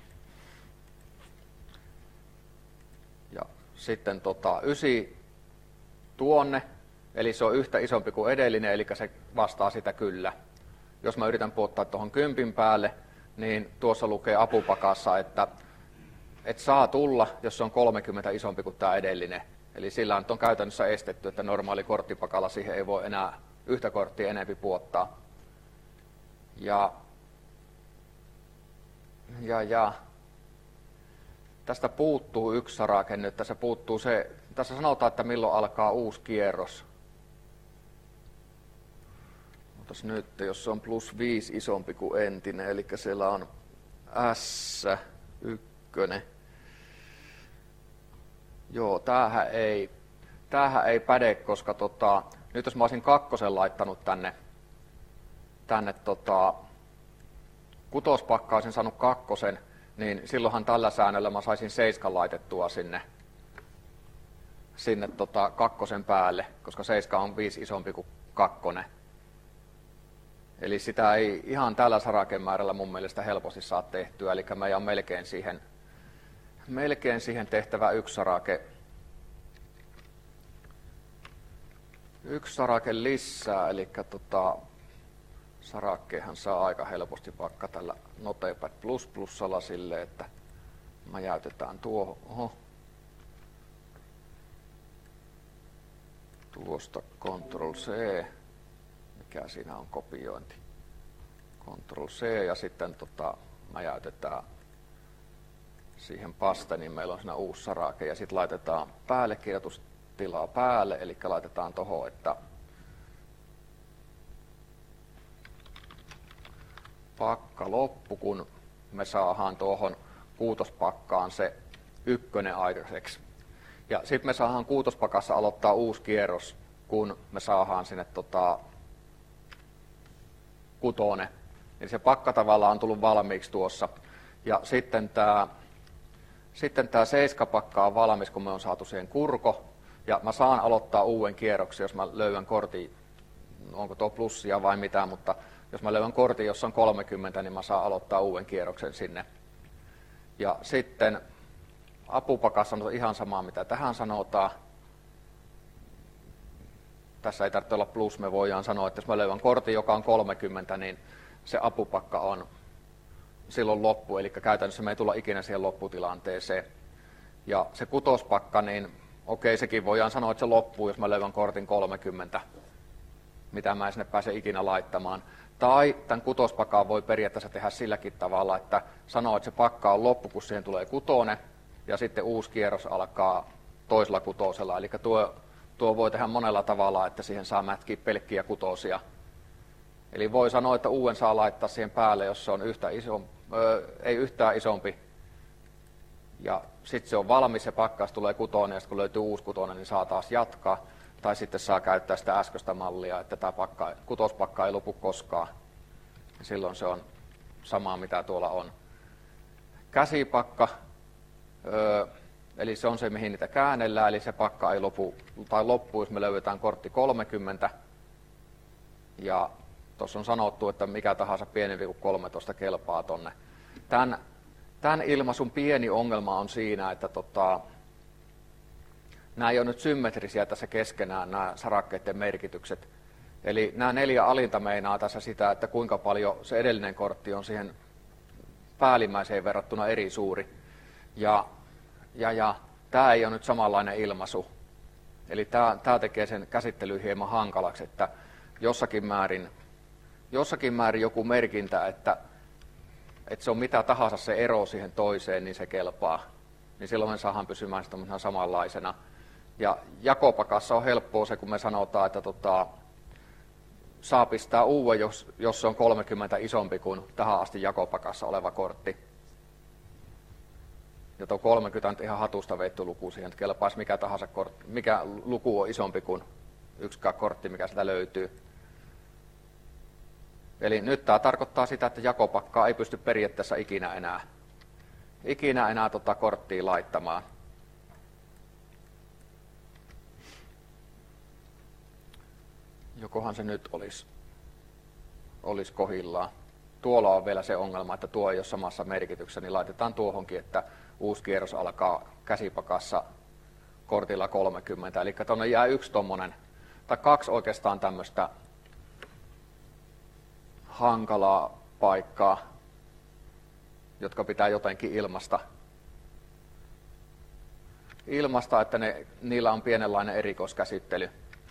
Ja sitten tota, ysi tuonne, eli se on yhtä isompi kuin edellinen, eli se vastaa sitä kyllä. Jos mä yritän puottaa tuohon kympin päälle, niin tuossa lukee apupakassa, että et saa tulla, jos se on kolmekymmentä isompi kuin tämä edellinen. Eli sillä on käytännössä estetty, että normaali korttipakalla siihen ei voi enää yhtä korttia enempi puottaa. Ja, ja, ja tästä puuttuu yksi sarake nyt. Tässä, puuttuu se, tässä sanotaan, että milloin alkaa uusi kierros. Otas nyt, jos se on plus viisi isompi kuin entinen, eli siellä on S yksi. Joo, tämähän ei, tämähän ei päde, koska tota, nyt jos mä olisin kakkosen laittanut tänne, tänne tota, kutospakkaan, olisin saanut kakkosen, niin silloinhan tällä säännöllä mä saisin seiskan laitettua sinne, sinne tota, kakkosen päälle, koska seiska on viisi isompi kuin kakkonen. Eli sitä ei ihan tällä sarakemäärällä mun mielestä helposti saa tehtyä, eli meidän on melkein siihen, melkein siihen tehtävä yksi sarake, yksi sarake lisää, eli tota, sarakkeenhan saa aika helposti vaikka tällä Notepad plus plusalla silleen, että mäjäytetään tuohon. Oho. Tuosta Ctrl C, mikä siinä on kopiointi. Ctrl C ja sitten tota, mäjäytetään siihen paste, niin meillä on siinä uusi sarake. Ja sitten laitetaan päälle kirjoitustilaa päälle, eli laitetaan tuohon, että pakka loppu, kun me saadaan tuohon kuutospakkaan se ykkönen aikaiseksi. Ja sitten me saadaan kuutospakassa aloittaa uusi kierros, kun me saadaan sinne tota, kutone. Eli se pakka tavallaan on tullut valmiiksi tuossa. Ja sitten tämä sitten tää seiskapakka on valmis, kun me on saatu siihen kurko. Ja mä saan aloittaa uuden kierroksen, jos mä löydän kortin, onko tuo plussia vai mitä, mutta jos mä löydän kortin, jossa on kolmekymmentä, niin mä saan aloittaa uuden kierroksen sinne. Ja sitten apupakassa on ihan samaa, mitä tähän sanotaan. Tässä ei tarvitse olla plus, me voidaan sanoa, että jos mä löydän kortin, joka on kolmekymmentä, niin se apupakka on silloin loppu, eli käytännössä me ei tulla ikinä siihen lopputilanteeseen. Ja se kutospakka, niin okei, sekin voidaan sanoa, että se loppuu, jos mä löydän kortin kolmekymmentä, mitä mä en sinne pääse ikinä laittamaan. Tai tämän kutospakan voi periaatteessa tehdä silläkin tavalla, että sanoo, että se pakka on loppu, kun siihen tulee kutone, ja sitten uusi kierros alkaa toisella kutosella. Eli tuo, tuo voi tehdä monella tavalla, että siihen saa mätkiä pelkkiä kutosia. Eli voi sanoa, että uuden saa laittaa siihen päälle, jos se on yhtä iso, ö, ei yhtään isompi. Ja sitten se on valmis, se pakkaus tulee kutonen, ja sitten kun löytyy uusi kutonen, niin saa taas jatkaa. Tai sitten saa käyttää sitä äskeistä mallia, että tämä pakka, kutospakka ei lopu koskaan. Silloin se on samaa, mitä tuolla on. Käsipakka, ö, eli se on se, mihin niitä käännellään, eli se pakka ei lopu, tai loppuu, jos me löydetään kortti kolmekymmentä. Ja tuossa on sanottu, että mikä tahansa pienempi kuin kolmetoista kelpaa tonne. Tämän, tämän ilmaisun pieni ongelma on siinä, että tota, nämä ei ole nyt symmetrisiä tässä keskenään, nämä sarakkeiden merkitykset. Eli nämä neljä alinta meinaa tässä sitä, että kuinka paljon se edellinen kortti on siihen päällimmäiseen verrattuna eri suuri. Ja, ja, ja tämä ei ole nyt samanlainen ilmaisu. Eli tämä, tämä tekee sen käsittelyyn hieman hankalaksi, että jossakin määrin, jossakin määrin joku merkintä, että, että se on mitä tahansa se ero siihen toiseen, niin se kelpaa. Niin silloin me saadaan pysymään sitä samanlaisena. Ja jakopakassa on helppoa se, kun me sanotaan, että tota, saa pistää uuden, jos, jos se on kolmekymmentä isompi kuin tähän asti jakopakassa oleva kortti. Ja tuo kolmekymmentä on ihan hatusta veitty luku siihen, että kelpaisi mikä tahansa kortti, mikä luku on isompi kuin yksikään kortti, mikä sitä löytyy. Eli nyt tämä tarkoittaa sitä, että jakopakkaa ei pysty periaatteessa ikinä enää, ikinä enää tota korttia laittamaan. Jokohan se nyt olisi, olisi kohdillaan. Tuolla on vielä se ongelma, että tuo ei ole samassa merkityksessä, niin laitetaan tuohonkin, että uusi kierros alkaa käsipakassa kortilla kolmekymmentä. Eli tuonne jää yksi tommonen, tai kaksi oikeastaan tämmöistä hankalaa paikkaa, jotka pitää jotenkin ilmasta. Ilmasta, että ne, niillä on pienenlainen erikoiskäsittely.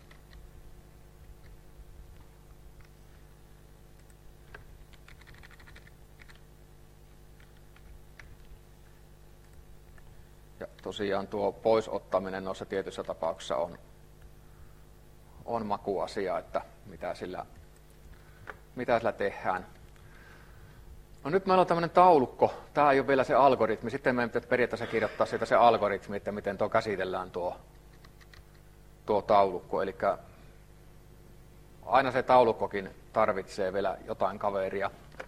Ja tosiaan tuo poisottaminen noissa tietyissä tapauksissa on, on makuasia, että mitä sillä, mitä sillä tehdään. No nyt meillä on tämmöinen taulukko. Tämä ei ole vielä se algoritmi. Sitten meidän pitäisi periaatteessa kirjoittaa siitä se algoritmi, että miten tuo käsitellään tuo, tuo taulukko. Eli aina se taulukkokin tarvitsee vielä jotain kaveria.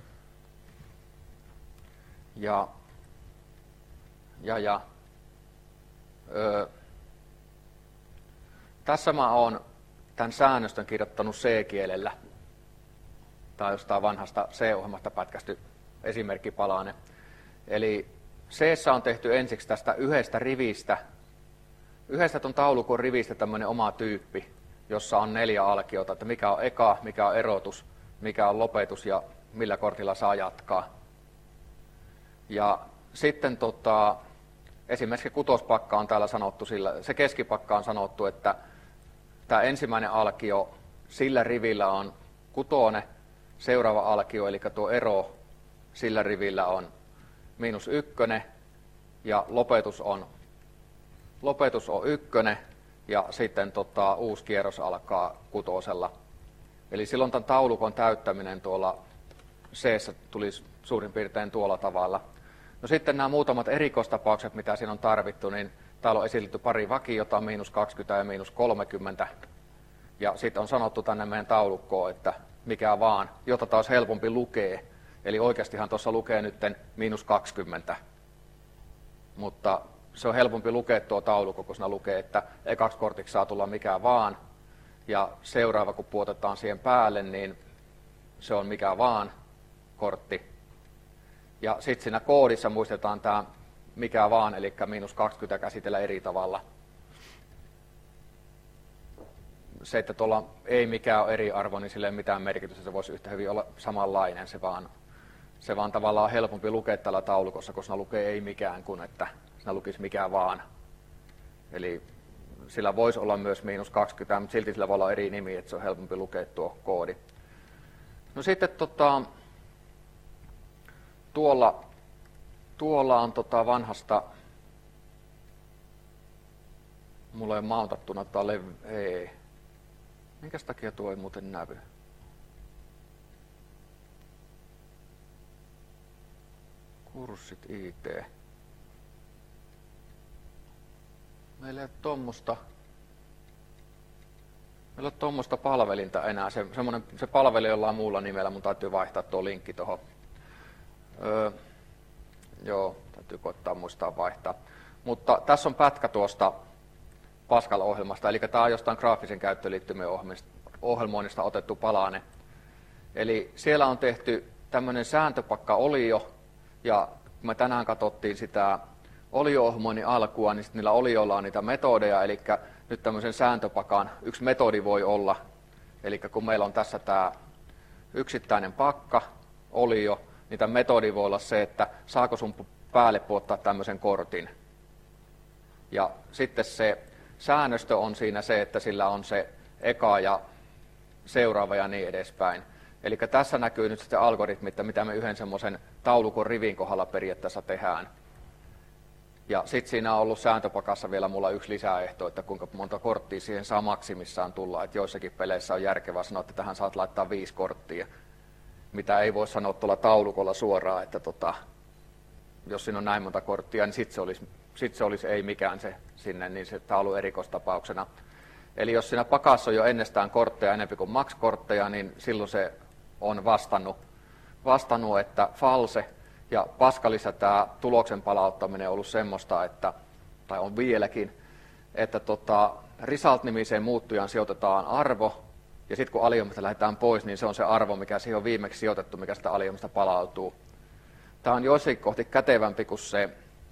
Ja, ja, ja öö, tässä mä oon tämän säännöstön kirjoittanut C-kielellä. Tai jostain vanhasta C-ohjelmasta pätkästy esimerkkipalaane. Eli C:ssä on tehty ensiksi tästä yhdestä rivistä, yhdestä ton taulukon rivistä tämmöinen oma tyyppi, jossa on neljä alkiota, että mikä on eka, mikä on erotus, mikä on lopetus ja millä kortilla saa jatkaa. Ja sitten tota, esimerkiksi kutospakka on täällä sanottu, sillä, se keskipakka on sanottu, että tämä ensimmäinen alkio, sillä rivillä on kutone, seuraava alkio, eli tuo ero, sillä rivillä on miinus ykkönen, ja lopetus on, lopetus on ykkönen, ja sitten tota, uusi kierros alkaa kutosella. Eli silloin tämän taulukon täyttäminen tuolla C:ssä tulisi suurin piirtein tuolla tavalla. No sitten nämä muutamat erikoistapaukset, mitä siinä on tarvittu, niin täällä on esitelty pari vakiota, miinus kaksikymmentä ja miinus kolmekymmentä. Ja sitten on sanottu tänne meidän taulukkoon, että mikä vaan, jotta taas helpompi lukee. Eli oikeastihan tuossa lukee nyt miinus kaksikymmentä. Mutta se on helpompi lukea tuo taulukko, kun siinä lukee, että ekaksi kortiksi saa tulla mikä vaan. Ja seuraava, kun puotetaan siihen päälle, niin se on mikä vaan kortti. Ja sitten siinä koodissa muistetaan tämä mikä vaan, eli miinus kaksikymmentä käsitellä eri tavalla. Se, että tuolla ei mikään ole eri arvo, niin sillä ei ole mitään merkitystä, se voisi yhtä hyvin olla samanlainen. Se vaan, se vaan tavallaan on helpompi lukea tällä taulukossa, kun siinä lukee ei mikään, kuin että siinä lukisi mikä vaan. Eli sillä voisi olla myös miinus kaksikymmentä, mutta silti sillä voi olla eri nimi, että se on helpompi lukea tuo koodi. No sitten tota, tuolla, tuolla on tota vanhasta, mulla ei ole mountattuna tota levy, ei. Minkäs takia tuo ei muuten näy? Kurssit I T. Meillä ei ole tommosta, meillä ei ole tommosta palvelinta enää. Se, se palveli jollain muulla nimellä, mun täytyy vaihtaa tuo linkki tuohon. Öö, joo, täytyy koittaa muistaa vaihtaa. Mutta tässä on pätkä tuosta Pascal-ohjelmasta, eli tämä on jostain graafisen käyttöliittymien ohjelmoinnista otettu palanen. Eli siellä on tehty tämmöinen sääntöpakka-olio, ja kun me tänään katsottiin sitä olio-ohjelmoinnin alkua, niin sitten niillä olioilla on niitä metodeja, eli nyt tämmöisen sääntöpakan yksi metodi voi olla, eli kun meillä on tässä tämä yksittäinen pakka, olio, niin tämä metodi voi olla se, että saako sun päälle puottaa tämmöisen kortin. Ja sitten se säännöstö on siinä se, että sillä on se eka ja seuraava ja niin edespäin. Eli tässä näkyy nyt sitten algoritmi, että mitä me yhden semmoisen taulukon rivin kohdalla periaatteessa tehdään. Ja sitten siinä on ollut sääntöpakassa vielä mulla yksi lisäehto, että kuinka monta korttia siihen saa maksimissaan tulla. Että joissakin peleissä on järkevää sanoa, että tähän saat laittaa viisi korttia, mitä ei voi sanoa tuolla taulukolla suoraan, että tota, jos siinä on näin monta korttia, niin sitten se olisi, sit se olisi ei mikään se sinne, niin se taulu erikoistapauksena. Eli jos siinä pakassa on jo ennestään kortteja enemmän kuin max-kortteja, niin silloin se on vastannut, vastannut että false. Ja Pascalissa tämä tuloksen palauttaminen on ollut semmoista, että, tai on vieläkin, että tota, result-nimiseen muuttujaan sijoitetaan arvo, ja sitten kun aliomasta lähdetään pois, niin se on se arvo, mikä siihen on viimeksi sijoitettu, mikä sitä aliomasta palautuu. Tämä on joissakin kohti kätevämpi kuin se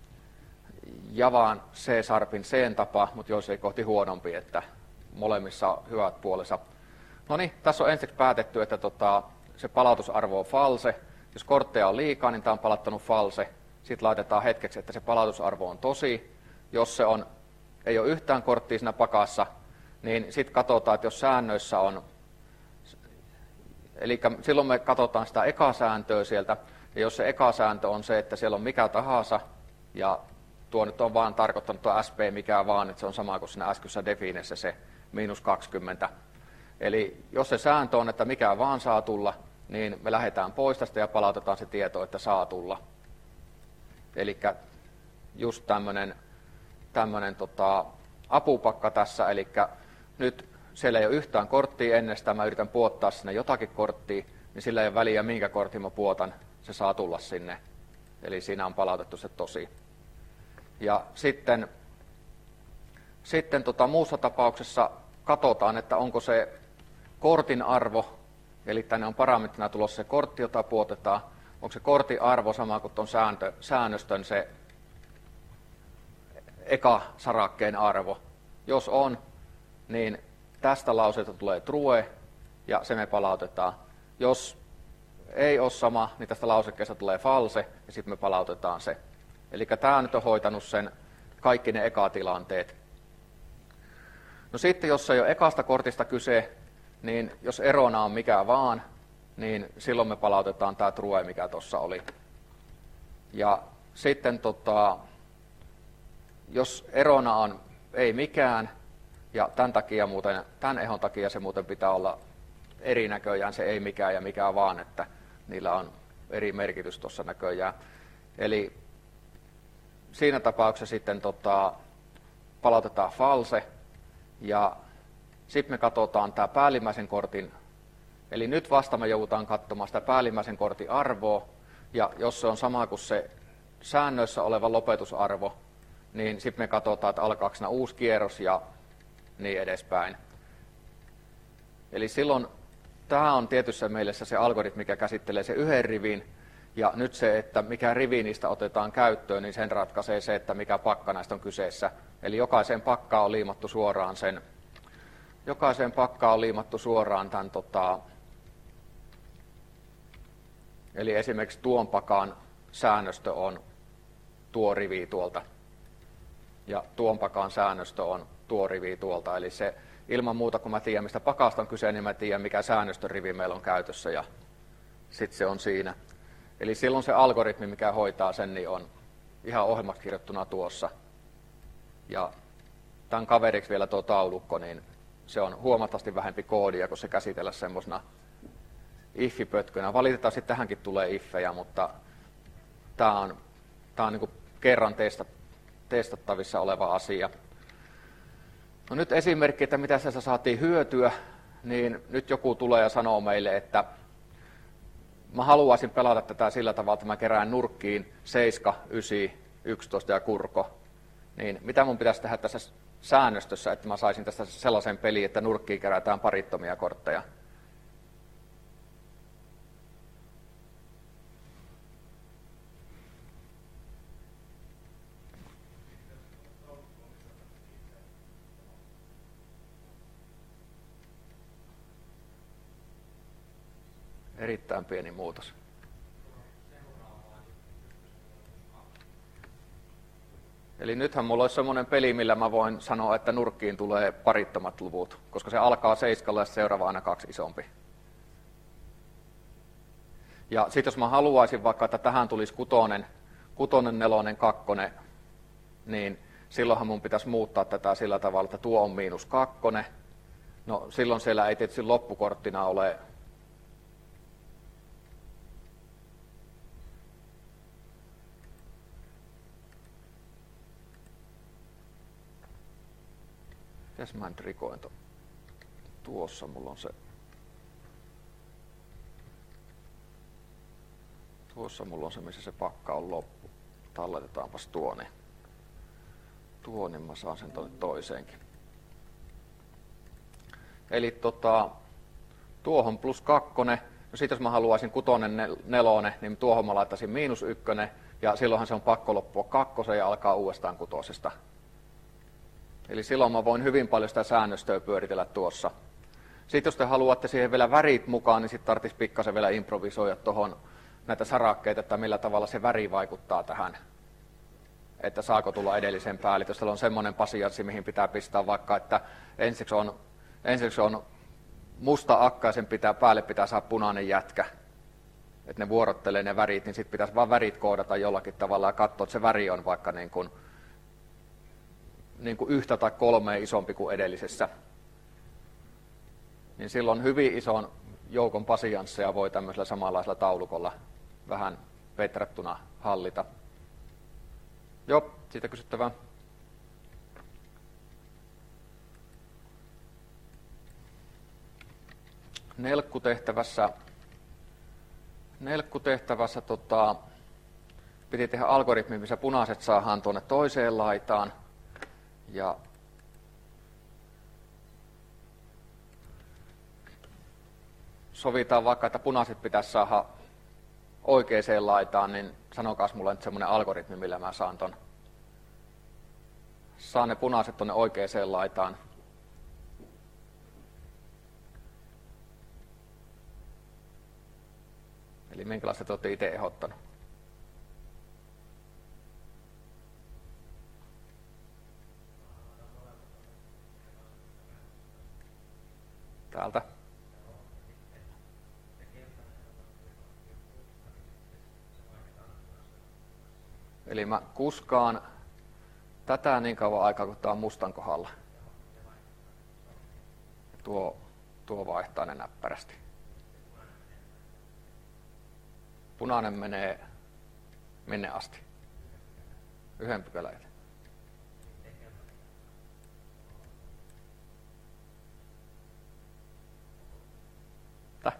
Javan C-sharpin C-tapa, mutta joissakin kohti huonompi, että molemmissa on hyvät puolensa. No niin, tässä on ensiksi päätetty, että tota, se palautusarvo on false. Jos kortteja on liikaa, niin tämä on palauttanut false. Sitten laitetaan hetkeksi, että se palautusarvo on tosi. Jos se on, ei ole yhtään korttia siinä pakassa, niin sitten katsotaan, että jos säännöissä on, eli silloin me katsotaan sitä ekasääntöä sieltä, ja jos se ekasääntö on se, että siellä on mikä tahansa, ja tuo nyt on vaan tarkoittanut tuo S P mikä vaan, että se on sama kuin siinä äskeisessä definessä se miinus kaksikymmentä. Eli jos se sääntö on, että mikä vaan saa tulla, niin me lähdetään pois tästä ja palautetaan se tieto, että saa tulla. Eli just tämmöinen tämmönen tota, apupakka tässä, eli nyt siellä ei ole yhtään korttia ennestään, mä yritän puottaa sinne jotakin korttia, niin sillä ei ole väliä, minkä kortin mä puotan, se saa tulla sinne. Eli siinä on palautettu se tosi. Ja sitten, sitten tota, muussa tapauksessa katsotaan, että onko se kortin arvo, eli tänne on parametrina tulossa se kortti, jota puotetaan, onko se kortin arvo sama kuin tuon sääntö, säännöstön se eka sarakkeen arvo. Jos on, niin tästä lauseesta tulee true, ja se me palautetaan. Jos ei ole sama, niin tästä lausekkeesta tulee false, ja sitten me palautetaan se. Eli tämä nyt on hoitanut sen kaikki ne ekatilanteet. No sitten, jos ei ole ekasta kortista kyse, niin jos erona on mikä vaan, niin silloin me palautetaan tämä true, mikä tuossa oli. Ja sitten tota, jos erona on ei mikään, ja tämän, takia muuten, tämän ehon takia se muuten pitää olla eri näköjään, se ei mikään ja mikä vaan, että niillä on eri merkitys tuossa näköjään. Eli siinä tapauksessa sitten tota, palautetaan false, ja sitten me katsotaan tämä päällimmäisen kortin, eli nyt vasta me joudutaan katsomaan sitä päällimmäisen kortin arvoa, ja jos se on sama kuin se säännöissä oleva lopetusarvo, niin sitten me katsotaan, että alkaako siinä uusi kierros ja niin edespäin. Eli silloin tämä on tietyssä mielessä se algoritmi, mikä käsittelee se yhden rivin, ja nyt se, että mikä rivi niistä otetaan käyttöön, niin sen ratkaisee se, että mikä pakka näistä on kyseessä. Eli jokaiseen pakkaan on liimattu suoraan sen, jokaiseen pakkaan on liimattu suoraan tämän, tota, eli esimerkiksi tuon pakan säännöstö on tuo rivi tuolta, ja tuon pakan säännöstö on tuo rivi tuolta, eli se ilman muuta, kun mä tiedän, mistä pakasta on kyse, niin mä tiedän, mikä säännöstörivi meillä on käytössä, ja sitten se on siinä. Eli silloin se algoritmi, mikä hoitaa sen, niin on ihan ohjelmaksi kirjoittuna tuossa. Ja tämän kaveriksi vielä tuo taulukko, niin se on huomattavasti vähempi koodia, kun se käsitellä semmoisena if-pötkönä. Valitettavasti tähänkin tulee iffejä, mutta tämä on, tämä on niin kuin kerran testat, testattavissa oleva asia. No nyt esimerkki, että mitä tässä saatiin hyötyä, niin nyt joku tulee ja sanoo meille, että mä haluaisin pelata tätä sillä tavalla, että mä kerään nurkkiin seitsemän, yhdeksän, yksitoista ja kurko. Niin mitä mun pitäisi tehdä tässä säännöstössä, että mä saisin tästä sellaisen peliin, että nurkkiin kerätään parittomia kortteja? Erittäin pieni muutos. Eli nythän mulla olisi semmoinen peli, millä mä voin sanoa, että nurkkiin tulee parittomat luvut, koska se alkaa seiskalla ja seuraava aina kaksi isompi. Ja sitten jos mä haluaisin vaikka, että tähän tulisi kutonen, kutonen, nelonen, kakkonen, niin silloinhan mun pitäisi muuttaa tätä sillä tavalla, että tuo on miinus kakkonen. No silloin siellä ei tietysti loppukorttina ole Mitäs mä nyt rikoin to? Tuossa mulla on se. Tuossa mulla on se, missä se pakka on loppu. Talletetaanpas tuo, niin tuo, niin mä saan sen tonne toiseenkin. Eli tota, tuohon plus kakkonen. No sit jos mä haluaisin kutonen, nelonen, niin tuohon mä laittaisin miinus ykkönen. Ja silloinhan se on pakko loppua kakkosen ja alkaa uudestaan kutosesta. Eli silloin mä voin hyvin paljon sitä säännöstöä pyöritellä tuossa. Sitten jos te haluatte siihen vielä värit mukaan, niin sitten tarvitsisi pikkasen vielä improvisoida tuohon näitä sarakkeita, että millä tavalla se väri vaikuttaa tähän. Että saako tulla edellisen päälle. Jos on semmoinen pasianssi, mihin pitää pistää vaikka, että ensiksi on, ensiksi on musta akka ja sen pitää, päälle pitää saada punainen jätkä. Että ne vuorottelee ne värit, niin sitten pitäisi vaan värit koodata jollakin tavalla ja katsoa, että se väri on vaikka niin kuin niin kuin yhtä tai kolmea isompi kuin edellisessä, niin silloin hyvin ison joukon pasiansseja voi tämmöisellä samanlaisella taulukolla vähän petrattuna hallita. Joo, siitä kysyttävää. Nelkkutehtävässä, nelkkutehtävässä tota, piti tehdä algoritmi, missä punaiset saadaan tuonne toiseen laitaan. Ja sovitaan vaikka, että punaiset pitäisi saada oikeaan laitaan, niin sanokaas mulle nyt semmoinen algoritmi, millä mä saan, ton, saan ne punaiset tuonne oikeaan laitaan. Eli minkälaista te olette itse ehdottanut? Täältä. Eli mä kuskaan tätä niin kauan aikaa, kun tämä on mustan kohdalla. Tuo, tuo vaihtaa ne näppärästi. Punainen menee minne asti? Yhden pykälän eteen. Täh?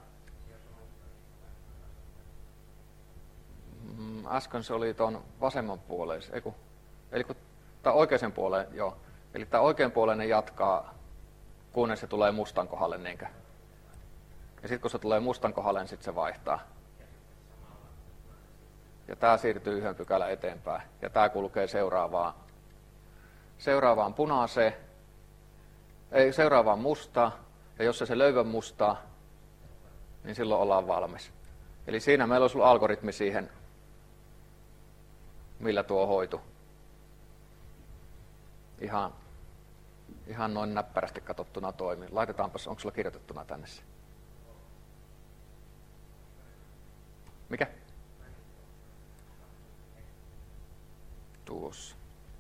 Mm, äsken se oli tuon vasemman puoleen, ei kun, eli kun tämä oikeisen puoleen, joo. Eli tämä oikeanpuoleinen jatkaa, kunnes se tulee mustan kohdalle, niinkö? Ja sitten kun se tulee mustan kohdalle, niin sitten se vaihtaa. Ja tämä siirtyy yhden pykälän eteenpäin. Ja tämä kulkee seuraavaan, seuraavaan punaiseen, ei seuraavaan mustaan. Ja jos se se löyvän mustaa, niin silloin ollaan valmis. Eli siinä meillä olisi ollut algoritmi siihen, millä tuo hoitu. Ihan, ihan noin näppärästi katsottuna toimii. Laitetaanpas, onko sulla kirjoitettuna tänne se? Mikä? Tuossa.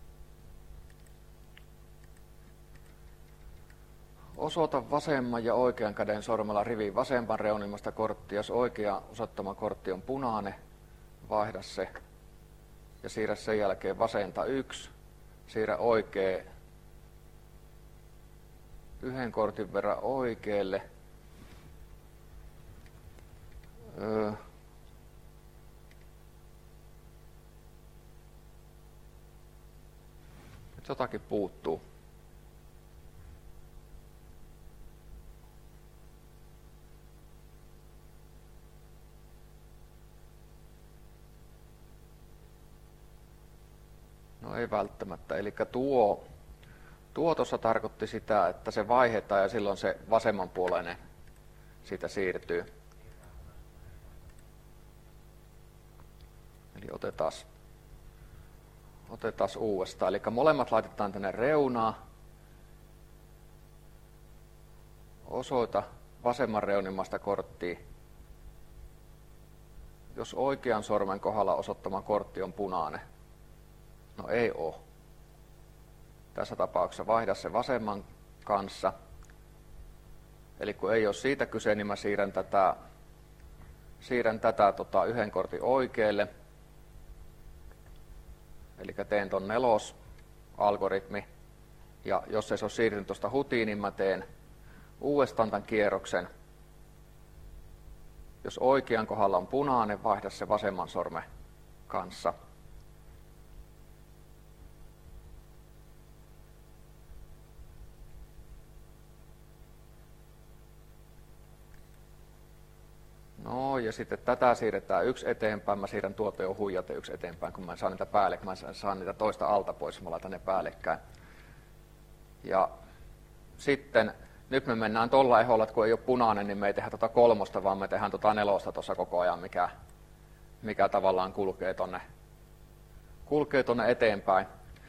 Osoita vasemman ja oikean käden sormella rivin vasemman reunimasta korttia. Jos oikea osoittama kortti on punainen, vaihda se. Ja siirrä sen jälkeen vasenta yksi. Siirrä oikea yhden kortin verran oikealle. Öö. Nyt jotakin puuttuu. No ei välttämättä. Eli tuo, tuo tuossa tarkoitti sitä, että se vaihdetaan ja silloin se vasemmanpuoleinen siitä siirtyy. Eli otetaan, otetaan uudestaan. Eli molemmat laitetaan tänne reunaan. Osoita vasemman reunimasta korttia. Jos oikean sormen kohdalla osoittama kortti on punainen. No ei ole. Tässä tapauksessa vaihda se vasemman kanssa. Eli kun ei ole siitä kyse, niin mä siirrän tätä, siirrän tätä tota, yhden kortin oikealle. Eli teen ton nelos-algoritmi. Ja jos ei se ole siirtynyt tuosta hutiin, niin mä teen uudestaan tämän kierroksen. Jos oikean kohdalla on punainen, vaihda se vasemman sormen kanssa. No ja sitten tätä siirretään yksi eteenpäin, mä siirrän tuota jo huijate yksi eteenpäin, kun mä saan niitä päälle, mä saan niitä toista alta pois, mä laitan ne päällekkäin. Ja sitten, nyt me mennään tuolla eholla, että kun ei ole punainen, niin me ei tehdä tuota kolmosta, vaan me tehdään tuota nelosta tuossa koko ajan, mikä, mikä tavallaan kulkee tonne, kulkee tonne eteenpäin.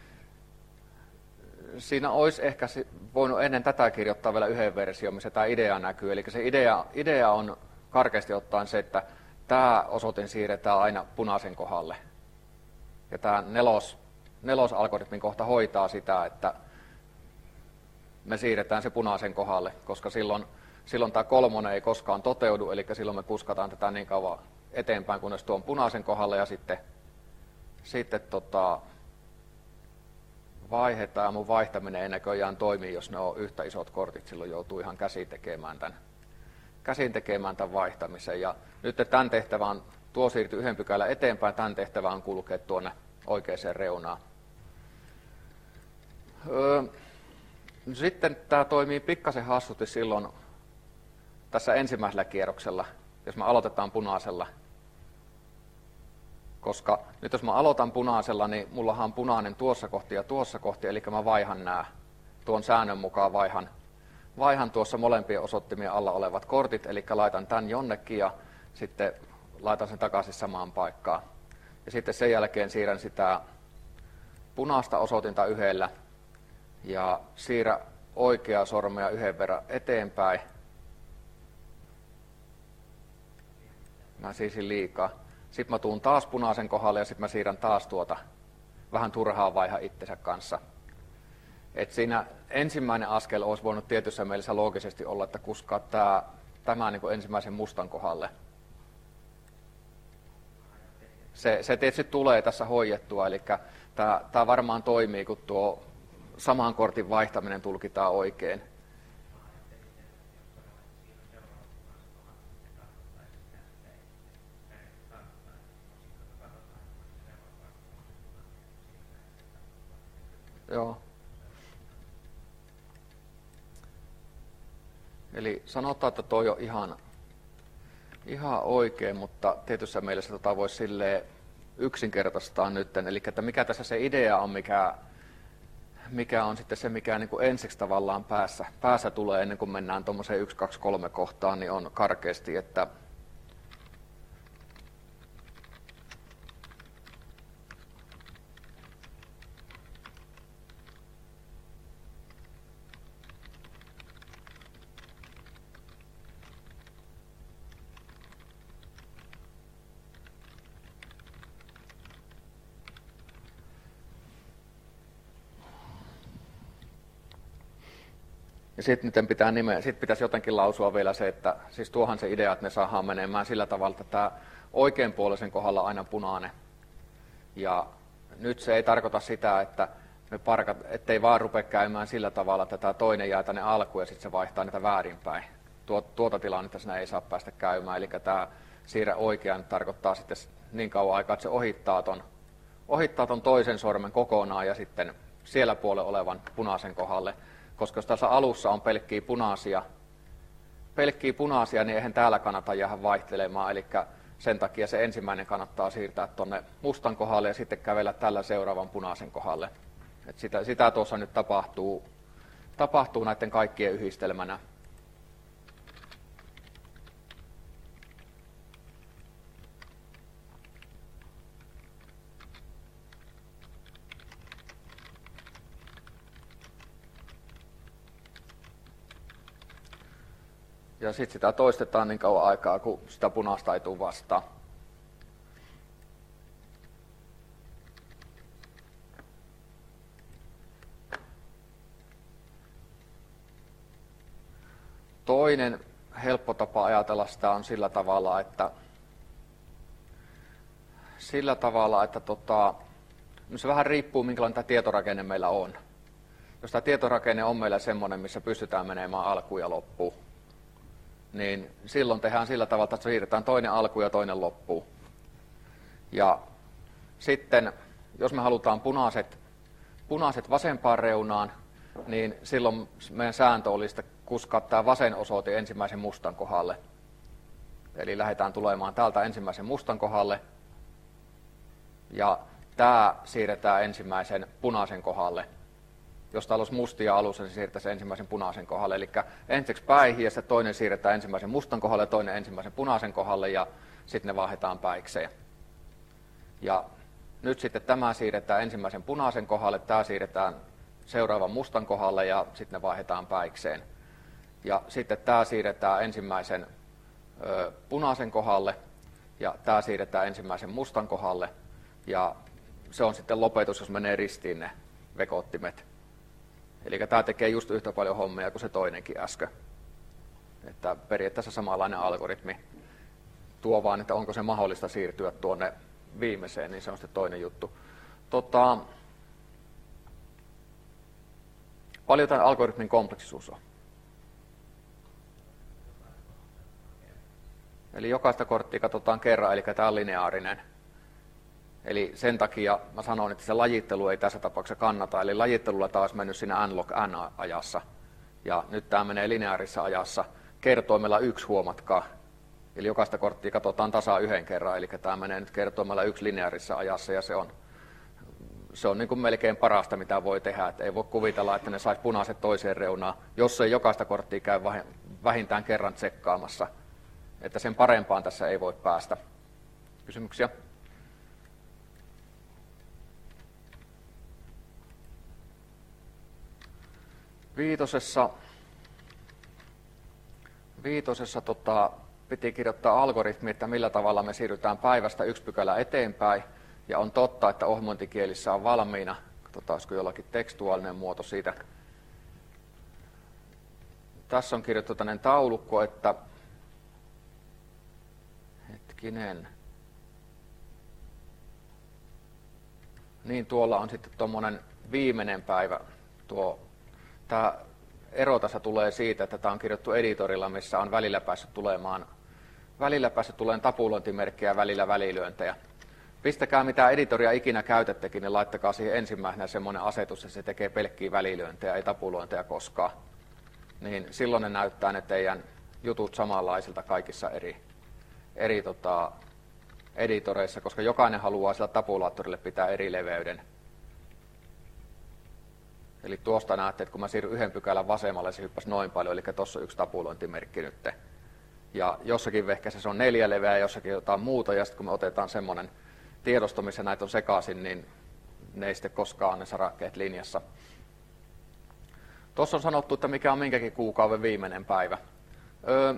Siinä olisi ehkä voinut ennen tätä kirjoittaa vielä yhden version, missä tämä idea näkyy, eli se idea, idea on karkeasti ottaen se, että tämä osoitin siirretään aina punaisen kohdalle. Ja tämä nelos, nelosalgoritmin kohta hoitaa sitä, että me siirretään se punaisen kohdalle, koska silloin, silloin tämä kolmonen ei koskaan toteudu, eli silloin me puskataan tätä niin kauan eteenpäin, kunnes tuon punaisen kohdalle ja sitten, sitten tota, vaihdetaan. Mun vaihtaminen ei näköjään toimi, jos ne on yhtä isot kortit, silloin joutuu ihan käsin tekemään tämän. käsin tekemään tämän vaihtamisen. Ja nyt tämän tehtävän, tuo siirtyy yhden pykälän eteenpäin, tämän tehtävän kulkee tuonne oikeaan reunaan. Öö, sitten tämä toimii pikkasen hassusti silloin tässä ensimmäisellä kierroksella, jos me aloitetaan punaisella. Koska nyt jos mä aloitan punaisella, niin mullahan on punainen tuossa kohti ja tuossa kohti, eli mä vaihan nämä. Tuon säännön mukaan vaihan Vaihan tuossa molempien osoittimien alla olevat kortit, eli laitan tämän jonnekin ja sitten laitan sen takaisin samaan paikkaan. Ja sitten sen jälkeen siirrän sitä punaista osoitinta yhdellä ja siirrä oikeaa sormea yhden verran eteenpäin. Mä siirsin liikaa. Sitten mä tuun taas punaisen kohdalle ja sitten mä siirrän taas tuota vähän turhaa vaiha itsensä kanssa. Et siinä ensimmäinen askel olisi voinut tietyssä mielessä loogisesti olla, että kuskaa tämä, tämä niin kuin ensimmäisen mustan kohdalle. Se, se tietysti tulee tässä hoidettua, eli tämä, tämä varmaan toimii, kun tuo saman kortin vaihtaminen tulkitaan oikein. Joo. Eli sanotaan, että toi on ihan, ihan oikein, mutta tietyssä mielessä tota voisi silleen yksinkertaistaa nyt. Eli että mikä tässä se idea on, mikä, mikä on sitten se, mikä niin kuin ensiksi tavallaan päässä, päässä tulee ennen kuin mennään tuommoiseen yksi, kaksi, kolme kohtaan, niin on karkeasti, että ja sitten pitää nimeä, sit pitäisi jotenkin lausua vielä se, että siis tuohan se idea, että ne saadaan menemään sillä tavalla, että tämä oikeanpuolisen kohdalla on aina punainen. Ja nyt se ei tarkoita sitä, että me parkat, ettei vaan rupea käymään sillä tavalla, että tämä toinen jää tänne alkuun ja sitten se vaihtaa niitä väärinpäin. Tuota tilannetta siinä ei saa päästä käymään, eli tämä siirrä oikean tarkoittaa sitten niin kauan aikaa, että se ohittaa ton, ohittaa ton toisen sormen kokonaan ja sitten siellä puolella olevan punaisen kohdalle. Koska jos tässä alussa on pelkkiä punaisia, pelkkiä punaisia, niin eihän täällä kannata jäädä vaihtelemaan. Eli sen takia se ensimmäinen kannattaa siirtää tuonne mustan kohdalle ja sitten kävellä tällä seuraavan punaisen kohdalle. Et sitä, sitä tuossa nyt tapahtuu, tapahtuu näiden kaikkien yhdistelmänä. Ja sitten sitä toistetaan niin kauan aikaa, kun sitä punaista ei tule vastaan. Toinen helppo tapa ajatella sitä on sillä tavalla, että, sillä tavalla, että tota, no se vähän riippuu, minkälainen tämä tietorakenne meillä on. Jos tämä tietorakenne on meillä semmoinen, missä pystytään menemään alkuun ja loppuun, niin silloin tehdään sillä tavalla, että siirretään toinen alku ja toinen loppuun. Ja sitten, jos me halutaan punaiset, punaiset vasempaan reunaan, niin silloin meidän sääntö olisi kuskaa tämä vasen osoite ensimmäisen mustan kohdalle. Eli lähdetään tulemaan täältä ensimmäisen mustan kohdalle, ja tämä siirretään ensimmäisen punaisen kohdalle. Jos täällä olisi mustia alussa, niin siirretään ensimmäisen punaisen kohdalle. Eli ensiksi päihin ja sitten toinen siirretään ensimmäisen mustan kohdalle ja toinen ensimmäisen punaisen kohdalle ja sitten ne vaihdetaan päikseen. Ja nyt sitten tämä siirretään ensimmäisen punaisen kohdalle, tämä siirretään seuraavan mustan kohdalle ja sitten ne vaihdetaan päikseen. Ja sitten tämä siirretään ensimmäisen ö, punaisen kohdalle ja tämä siirretään ensimmäisen mustan kohdalle. Ja se on sitten lopetus, jos menee ristiin ne vekottimet. Eli tämä tekee just yhtä paljon hommia kuin se toinenkin äsken. Että periaatteessa samanlainen algoritmi tuo vaan, että onko se mahdollista siirtyä tuonne viimeiseen, niin se on sitten toinen juttu. Tota, paljon tämän algoritmin kompleksisuus on. Eli jokaista korttia katsotaan kerran, eli tämä on lineaarinen. Eli sen takia mä sanoin, että se lajittelu ei tässä tapauksessa kannata. Eli lajittelulla taas mennyt siinä n log n-ajassa. Ja nyt tämä menee lineaarissa ajassa. Kertoimella yksi, huomatkaa. Eli jokaista korttia katsotaan tasan yhden kerran. Eli tämä menee nyt kertoimella yksi lineaarissa ajassa. Ja se on, se on niin kuin melkein parasta, mitä voi tehdä. Et ei voi kuvitella, että ne saisi punaiset toiseen reunaan, jos ei jokaista korttia käy vähintään kerran tsekkaamassa. Että sen parempaan tässä ei voi päästä. Kysymyksiä? Viitosessa, viitosessa tota, piti kirjoittaa algoritmi, että millä tavalla me siirrytään päivästä yksi pykälä eteenpäin. Ja on totta, että ohjelmointikielissä on valmiina, katsotaan olisiko jollakin tekstuaalinen muoto siitä. Tässä on kirjoittu tämmöinen taulukko, että hetkinen. Niin tuolla on sitten tuommoinen viimeinen päivä. Tuo, tämä ero tässä tulee siitä, että tämä on kirjoittu editorilla, missä on välillä päässyt tulemaan, välillä päässyt tulemaan tapulointimerkkejä ja välillä välilyöntejä. Pistäkää mitä editoria ikinä käytättekin, niin laittakaa siihen ensimmäisenä semmoinen asetus, että se tekee pelkkiä välilyöntejä, ei tapulointeja koskaan. Niin silloin ne näyttää ne teidän jutut samanlaisilta kaikissa eri, eri tota, editoreissa, koska jokainen haluaa sillä tabulaattorille pitää eri leveyden. Eli tuosta näette, että kun mä siirryn yhden pykälän vasemmalle, se hyppäsi noin paljon, eli tuossa on yksi tapulointimerkki nyt. Ja jossakin vehkässä se on neljä leveä ja jossakin jotain muuta, ja sitten kun me otetaan semmoinen tiedosto, missä näitä on sekaisin, niin ne ei sitten koskaan ole ne sarakkeet linjassa. Tuossa on sanottu, että mikä on minkäkin kuukauden viimeinen päivä. Öö,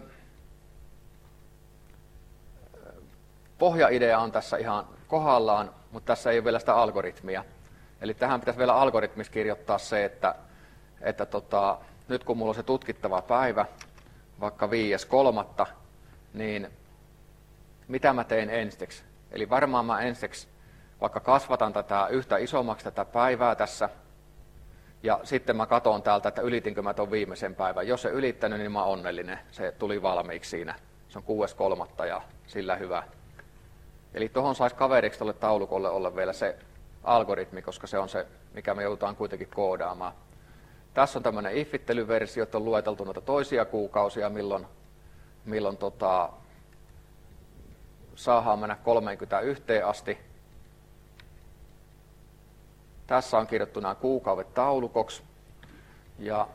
pohjaidea on tässä ihan kohdallaan, mutta tässä ei ole vielä sitä algoritmia. Eli tähän pitäisi vielä algoritmissa kirjoittaa se, että, että tota, nyt kun mulla on se tutkittava päivä, vaikka viides kolmatta, niin mitä mä teen ensiksi? Eli varmaan mä ensiksi vaikka kasvatan tätä yhtä isommaksi tätä päivää tässä, ja sitten mä katson täältä, että ylitinkö mä ton viimeisen päivän. Jos se ylittänyt, niin mä oon onnellinen. Se tuli valmiiksi siinä. Se on kuudes kolmatta ja sillä hyvä. Eli tuohon saisi kaveriksi tuolle taulukolle olla vielä se algoritmi, koska se on se, mikä me joudutaan kuitenkin koodaamaan. Tässä on tämmöinen if-ittelyversio, että on lueteltu noita toisia kuukausia, milloin, milloin tota, saadaan mennä kolmeenkymmeneenyhteen asti. Tässä on kirjattu nämä kuukaudet taulukoksi. Ja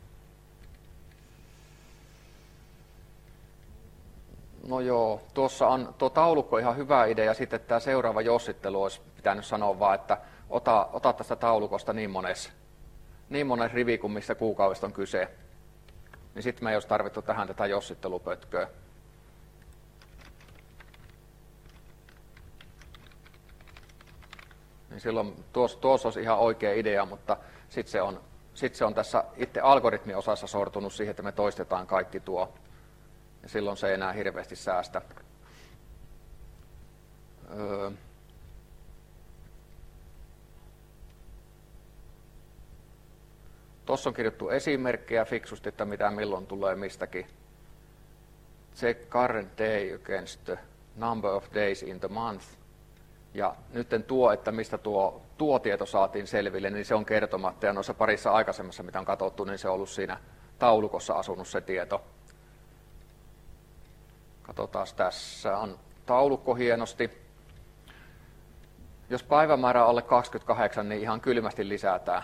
no joo, tuossa on tuo taulukko ihan hyvä idea. Sitten tämä seuraava jossittelu olisi pitänyt sanoa vaan, että ota, ota tästä taulukosta niin mones, niin mones rivi kuin missä kuukaudesta on kyse. Niin sitten me ei olisi tarvittu tähän tätä jossittelupötköä. Niin silloin tuossa, tuossa olisi ihan oikea idea, mutta sitten se on, sit se on tässä itse algoritmiosassa sortunut siihen, että me toistetaan kaikki tuo. Ja silloin se ei enää hirveästi säästä. Öö. Tuossa on kirjoittu esimerkkejä fiksusti, että mitä milloin tulee mistäkin. Check current day against the number of days in the month. Ja nyt tuo, että mistä tuo, tuo tieto saatiin selville, niin se on kertomatta. Ja noissa parissa aikaisemmassa, mitä on katsottu, niin se on ollut siinä taulukossa asunut se tieto. Katsotaan, tässä on taulukko hienosti. Jos päivämäärä on alle kaksikymmentäkahdeksan, niin ihan kylmästi lisätään.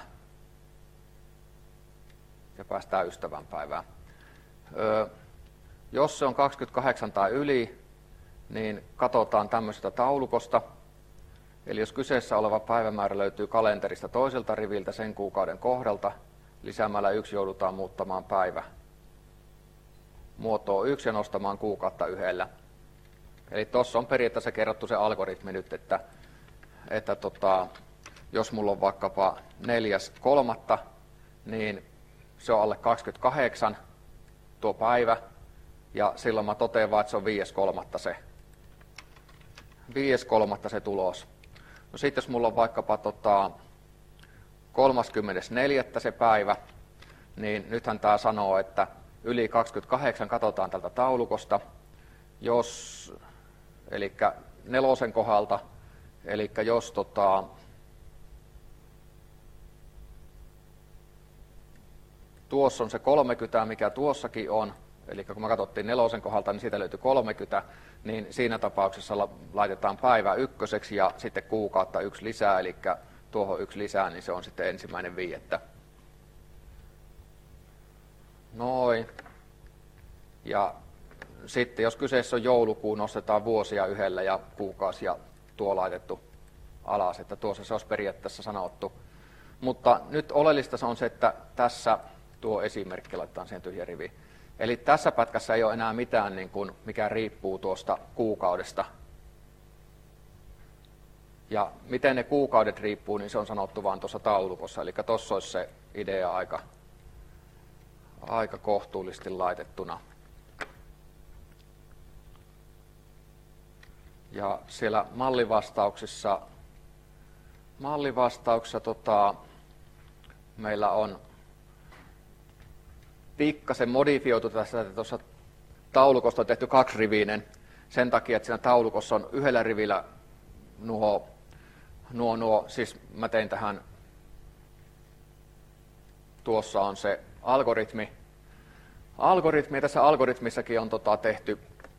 Ja päästään ystävänpäivään. Öö, jos se on kaksikymmentäkahdeksan tai yli, niin katsotaan tämmöisestä taulukosta. Eli jos kyseessä oleva päivämäärä löytyy kalenterista toiselta riviltä sen kuukauden kohdalta, lisäämällä yksi joudutaan muuttamaan päivä muotoa yksi ja nostamaan kuukautta yhdellä. Eli tuossa on periaatteessa kerrottu se algoritmi nyt, että, että tota, jos mulla on vaikkapa neljäs kolmatta, niin se on alle kaksikymmentäkahdeksan tuo päivä, ja silloin mä totean vaan, että se on viides kolmatta se, viides kolmatta se tulos. No sitten jos mulla on vaikkapa tota, kolmaskymmenes neljäs se päivä, niin nythän tämä sanoo, että yli kaksikymmentäkahdeksan katsotaan tältä taulukosta, jos, eli nelosen kohdalta, eli jos tota, tuossa on se kolmekymmentä, mikä tuossakin on, eli kun me katsottiin nelosen kohdalta, niin siitä löytyi kolmekymmentä, niin siinä tapauksessa laitetaan päivä ykköseksi ja sitten kuukautta yksi lisää, eli tuohon yksi lisää, niin se on sitten ensimmäinen viidettä. Noin. Ja sitten jos kyseessä on joulukuu, nostetaan vuosia yhdellä ja kuukausi ja tuo laitettu alas, että tuossa se olisi periaatteessa sanottu. Mutta nyt oleellista on se, että tässä tuo esimerkki laitetaan siihen tyhjä riviin. Eli tässä pätkässä ei ole enää mitään, niin kuin, mikä riippuu tuosta kuukaudesta. Ja miten ne kuukaudet riippuu, niin se on sanottu vaan tuossa taulukossa. Eli tuossa olisi se idea aika, aika kohtuullisesti laitettuna. Ja siellä mallivastauksissa, mallivastauksissa tota, meillä on pikkasen modifioitu tässä, että tuossa taulukosta on tehty kaksirivinen sen takia, että siinä taulukossa on yhdellä rivillä nuo, nuo, nuo siis mä tein tähän, tuossa on se algoritmi. Algoritmi, ja tässä algoritmissakin on tota, tehty,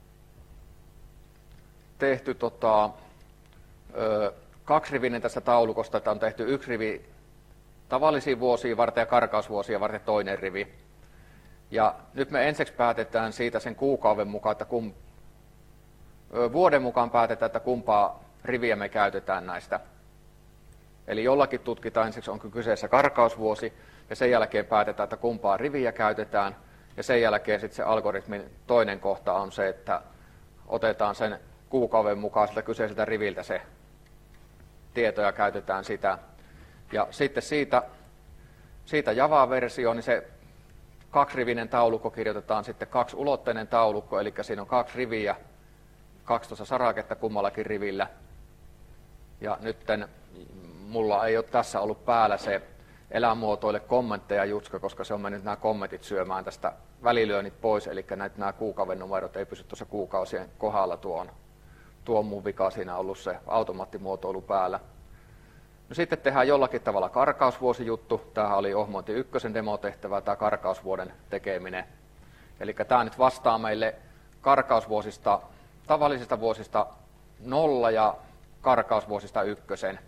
tehty tota, ö, kaksirivinen tästä taulukosta, että on tehty yksi rivi tavallisia vuosia varten ja karkausvuosia varten toinen rivi. Ja nyt me ensiksi päätetään siitä sen kuukauden mukaan, että kum, ö, vuoden mukaan päätetään, että kumpaa riviä me käytetään näistä. Eli jollakin tutkitaan ensiksi, onko kyseessä karkausvuosi, ja sen jälkeen päätetään, että kumpaa riviä käytetään, ja sen jälkeen sitten se algoritmin toinen kohta on se, että otetaan sen kuukauden mukaan siltä kyseiseltä riviltä se tieto ja käytetään sitä. Ja sitten siitä, siitä Java-versio, niin se kaksirivinen taulukko kirjoitetaan sitten kaksiulotteinen taulukko, eli siinä on kaksi riviä, kaksitoista saraketta kummallakin rivillä. Ja nytten mulla ei ole tässä ollut päällä se elämuotoille kommentteja jutska, koska se on mennyt nämä kommentit syömään tästä välilyönnit pois, eli näitä, nämä kuukauden numerot ei pysy tuossa kuukausien kohdalla, tuon, tuon mun vika siinä ollut se automaattimuotoilu päällä. No sitten tehdään jollakin tavalla karkausvuosijuttu. Tämähän oli Ohmonti ykkösen demotehtävä, tämä karkausvuoden tekeminen. Eli tämä nyt vastaa meille karkausvuosista, tavallisista vuosista nolla ja karkausvuosista ykkösen.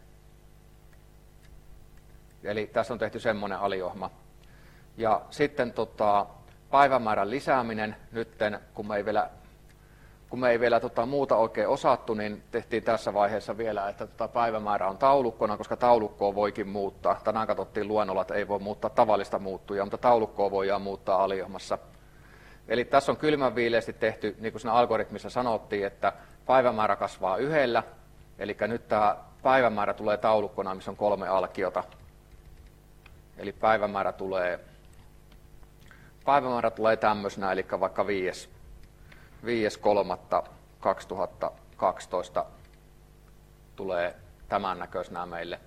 Eli tässä on tehty semmoinen aliohma. Ja sitten tota, päivämäärän lisääminen, nytten kun me ei vielä, kun me ei vielä tota, muuta oikein osattu, niin tehtiin tässä vaiheessa vielä, että tota, päivämäärä on taulukkona, koska taulukkoa voikin muuttaa. Tänään katsottiin luennolla, että ei voi muuttaa tavallista muuttujaa, mutta taulukkoa voidaan muuttaa aliohmassa. Eli tässä on kylmän viileästi tehty, niin kuin siinä algoritmissa sanottiin, että päivämäärä kasvaa yhdellä. Eli nyt tämä päivämäärä tulee taulukkona, missä on kolme alkiota. Eli päivämäärä tulee, päivämäärä tulee tämmöisenä, eli vaikka viides kolmatta kaksituhattakaksitoista tulee tämän näköisenä meille.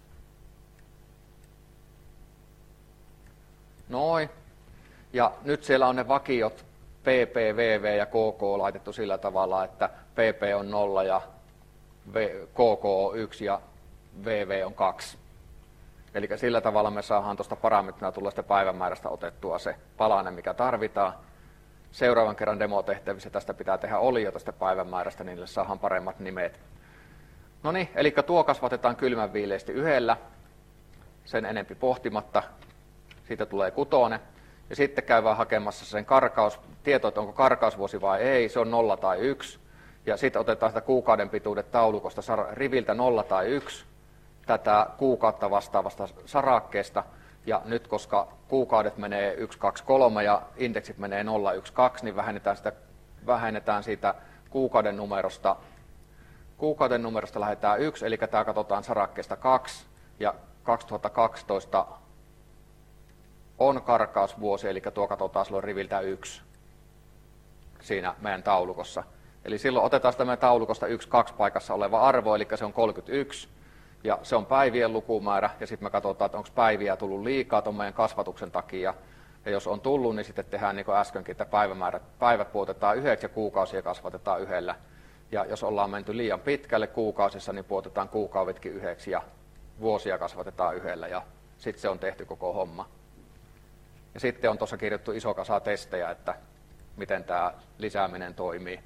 Noin. Ja nyt siellä on ne vakiot P P, V V ja K K laitettu sillä tavalla, että P P on nolla ja K K on yksi ja V V on kaksi. Eli sillä tavalla me saadaan tuosta parametrina tulleesta päivämäärästä otettua se palanen, mikä tarvitaan. Seuraavan kerran demotehtävissä tästä pitää tehdä olio tästä päivämäärästä, niin niille saadaan paremmat nimet. No niin, eli tuo kasvatetaan kylmän viileästi yhdellä, sen enempi pohtimatta. Siitä tulee kutonen. Ja sitten käydään hakemassa sen karkaus, tieto, että onko karkausvuosi vai ei, se on nolla tai yksi. Ja sitten otetaan sitä kuukauden pituudet taulukosta riviltä nolla tai yksi. Tätä kuukautta vastaavasta sarakkeesta, ja nyt koska kuukaudet menee yksi, kaksi, kolme ja indeksit menee nolla, yksi, kaksi, niin vähennetään, sitä, vähennetään siitä kuukauden numerosta, kuukauden numerosta lähdetään yksi, eli tämä katsotaan sarakkeesta kaksi, ja kaksituhattakaksitoista on karkausvuosi, eli tuo katsotaan silloin riviltä yksi siinä meidän taulukossa. Eli silloin otetaan sitä meidän taulukosta yksi, kaksi paikassa oleva arvo, eli se on kolmekymmentäyksi. Ja se on päivien lukumäärä, ja sitten me katsotaan, että onko päiviä tullut liikaa tuon meidän kasvatuksen takia. Ja jos on tullut, niin sitten tehdään niin kuin äskenkin, että päivämäärät, päivät puotetaan yhdeksi ja kuukausia kasvatetaan yhdellä. Ja jos ollaan menty liian pitkälle kuukausissa, niin puotetaan kuukaudetkin yhdeksi ja vuosia kasvatetaan yhdellä. Ja sitten se on tehty koko homma. Ja sitten on tuossa kirjoittu iso kasa testejä, että miten tämä lisääminen toimii.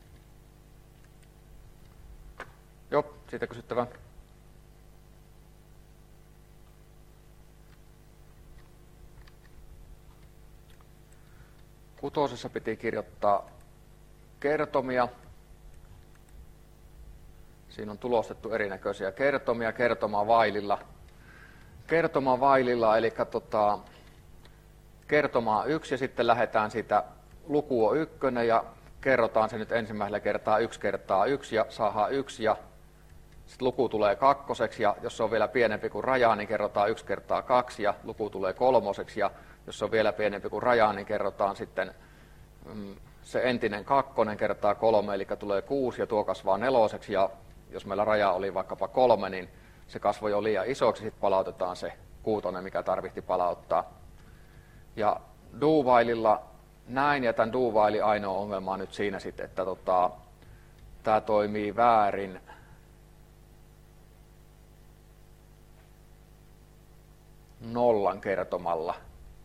Joo, siitä kysyttävää. Kutosessa piti kirjoittaa kertomia. Siinä on tulostettu erinäköisiä kertomia, kertoma vaililla. Kertoma vaililla, eli tota, kertomaa yksi ja sitten lähdetään siitä luku on ykkönen ja kerrotaan se nyt ensimmäisellä kertaa yksi kertaa yksi ja saadaan yksi ja sitten luku tulee kakkoseksi, ja jos se on vielä pienempi kuin raja, niin kerrotaan yksi kertaa kaksi, ja luku tulee kolmoseksi, ja jos se on vielä pienempi kuin raja, niin kerrotaan sitten mm, se entinen kakkonen kertaa kolme, eli tulee kuusi, ja tuo kasvaa neloseksi, ja jos meillä raja oli vaikkapa kolme, niin se kasvoi jo liian isoksi, sitten palautetaan se kuutonen, mikä tarvitsi palauttaa. Ja do-whileilla näin, ja tämän do-whilein ainoa ongelma on nyt siinä sitten, että tota, tämä toimii väärin. Nollan kertomalla.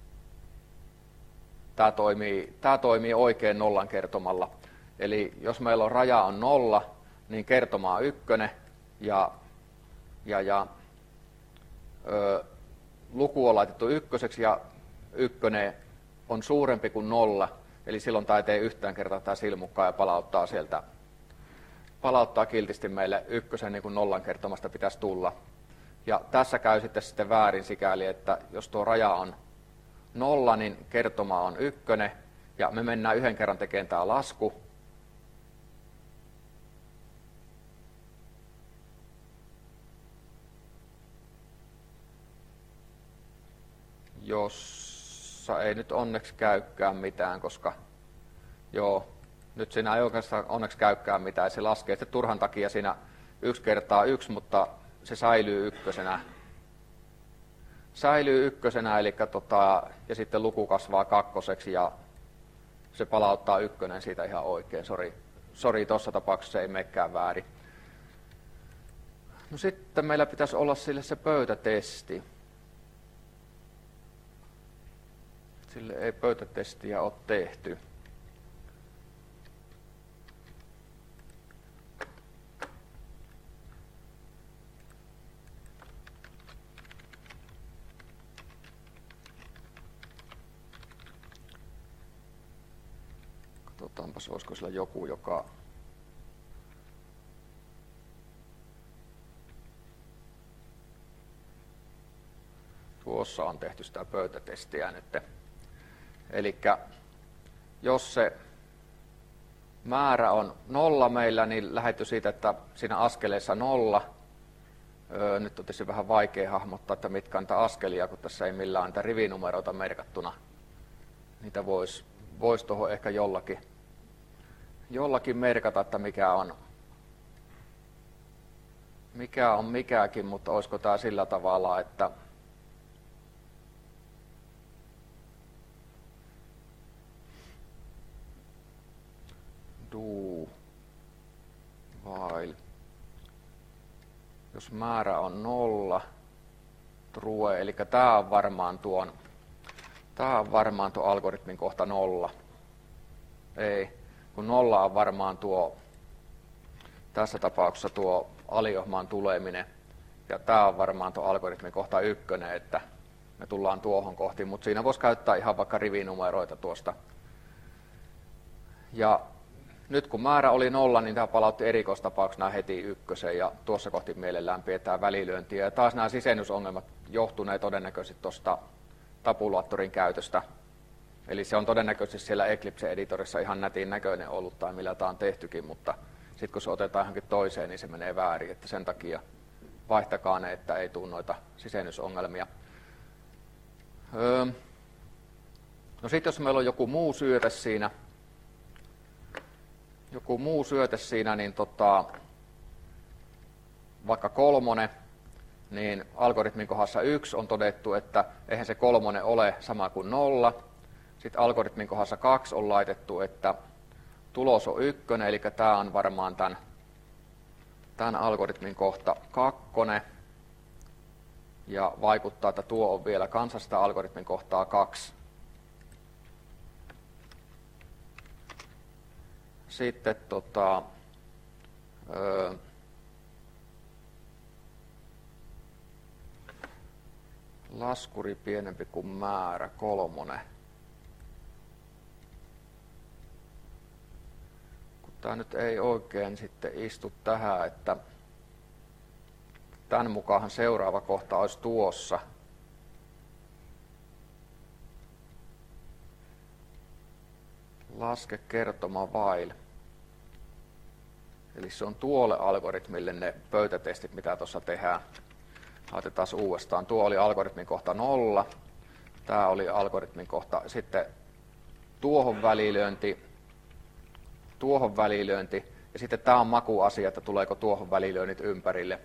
Tämä toimii, tämä toimii oikein nollan kertomalla. Eli jos meillä on raja on nolla, niin kertoma on ykkönen ja, ja, ja ö, luku on laitettu ykköseksi ja ykkönen on suurempi kuin nolla. Eli silloin tämä ei tee yhtään kertaa tämä silmukkaa ja palauttaa sieltä, palauttaa kiltisti meille ykkösen niin kuin nollan kertomasta pitäisi tulla. Ja tässä käy sitten, sitten väärin sikäli, että jos tuo raja on nolla, niin kertoma on ykkönen, ja me mennään yhden kerran tekemään tämä lasku. Jossa ei nyt onneksi käykään mitään, koska joo, nyt siinä ei oikeastaan onneksi käykään mitään. Se laskee sitten turhan takia siinä yksi kertaa yksi, mutta se säilyy ykkösenä. Säilyy ykkösenä, eli tota, ja sitten luku kasvaa kakkoseksi ja se palauttaa ykkönen siitä ihan oikein. Sori, sori tuossa tapauksessa ei menekään väärin. No sitten meillä pitäisi olla sille se pöytätesti. Sille ei pöytätestiä ole tehty. Katsotaanpas, olisiko sillä joku, joka tuossa on tehty sitä pöytätestiä nyt. Eli jos se määrä on nolla meillä, niin lähdetty siitä, että siinä askeleessa nolla. Öö, nyt on tietysti vähän vaikea hahmottaa, että mitkä on niitä askelia, kun tässä ei millään niitä rivinumeroita merkattuna. Niitä voisi vois tuohon ehkä jollakin, jollakin merkata, että mikä on, mikä on mikäkin, mutta olisiko tämä sillä tavalla, että do while, jos määrä on nolla, true, eli tämä on varmaan tuon, tämä on varmaan tuon algoritmin kohta nolla. Ei, kun nolla on varmaan tuo, tässä tapauksessa tuo aliohmaan tuleminen, ja tämä on varmaan tuo algoritmin kohta ykkönen, että me tullaan tuohon kohti, mutta siinä voisi käyttää ihan vaikka rivinumeroita tuosta. Ja nyt kun määrä oli nolla, niin tämä palautti erikoistapauksena heti ykkösen, ja tuossa kohti mielellään pidetään välilyöntiä. Ja taas nämä sisennysongelmat johtuneet todennäköisesti tuosta tabulaattorin käytöstä. Eli se on todennäköisesti siellä Eclipse-editorissa ihan nätin näköinen ollut, tai millä tämä on tehtykin, mutta sitten kun se otetaan johonkin toiseen, niin se menee väärin. Että sen takia vaihtakaa ne, että ei tule noita sisennysongelmia. Öö. No sitten jos meillä on joku muu syöte siinä, joku muu syöte siinä, niin tota, vaikka kolmonen, niin algoritmin kohdassa yksi on todettu, että eihän se kolmonen ole sama kuin nolla. Sitten algoritmin kohdassa kaksi on laitettu, että tulos on ykkönen, eli tämä on varmaan tämän, tämän algoritmin kohta kakkonen. Ja vaikuttaa, että tuo on vielä kansasta algoritmin kohtaa kaksi. Sitten tota, öö, laskuri pienempi kuin määrä, kolmonen. Kun tämä nyt ei oikein sitten istu tähän, että tämän mukaan seuraava kohta olisi tuossa. Laske kertoma while. Eli se on tuolle algoritmille ne pöytätestit, mitä tuossa tehdään. Otetaan uudestaan. Tuo oli algoritmin kohta nolla. Tämä oli algoritmin kohta. Sitten tuohon välilyönti. Tuohon välilyönti. Ja sitten tämä on makuasia, että tuleeko tuohon välilyönnit ympärille.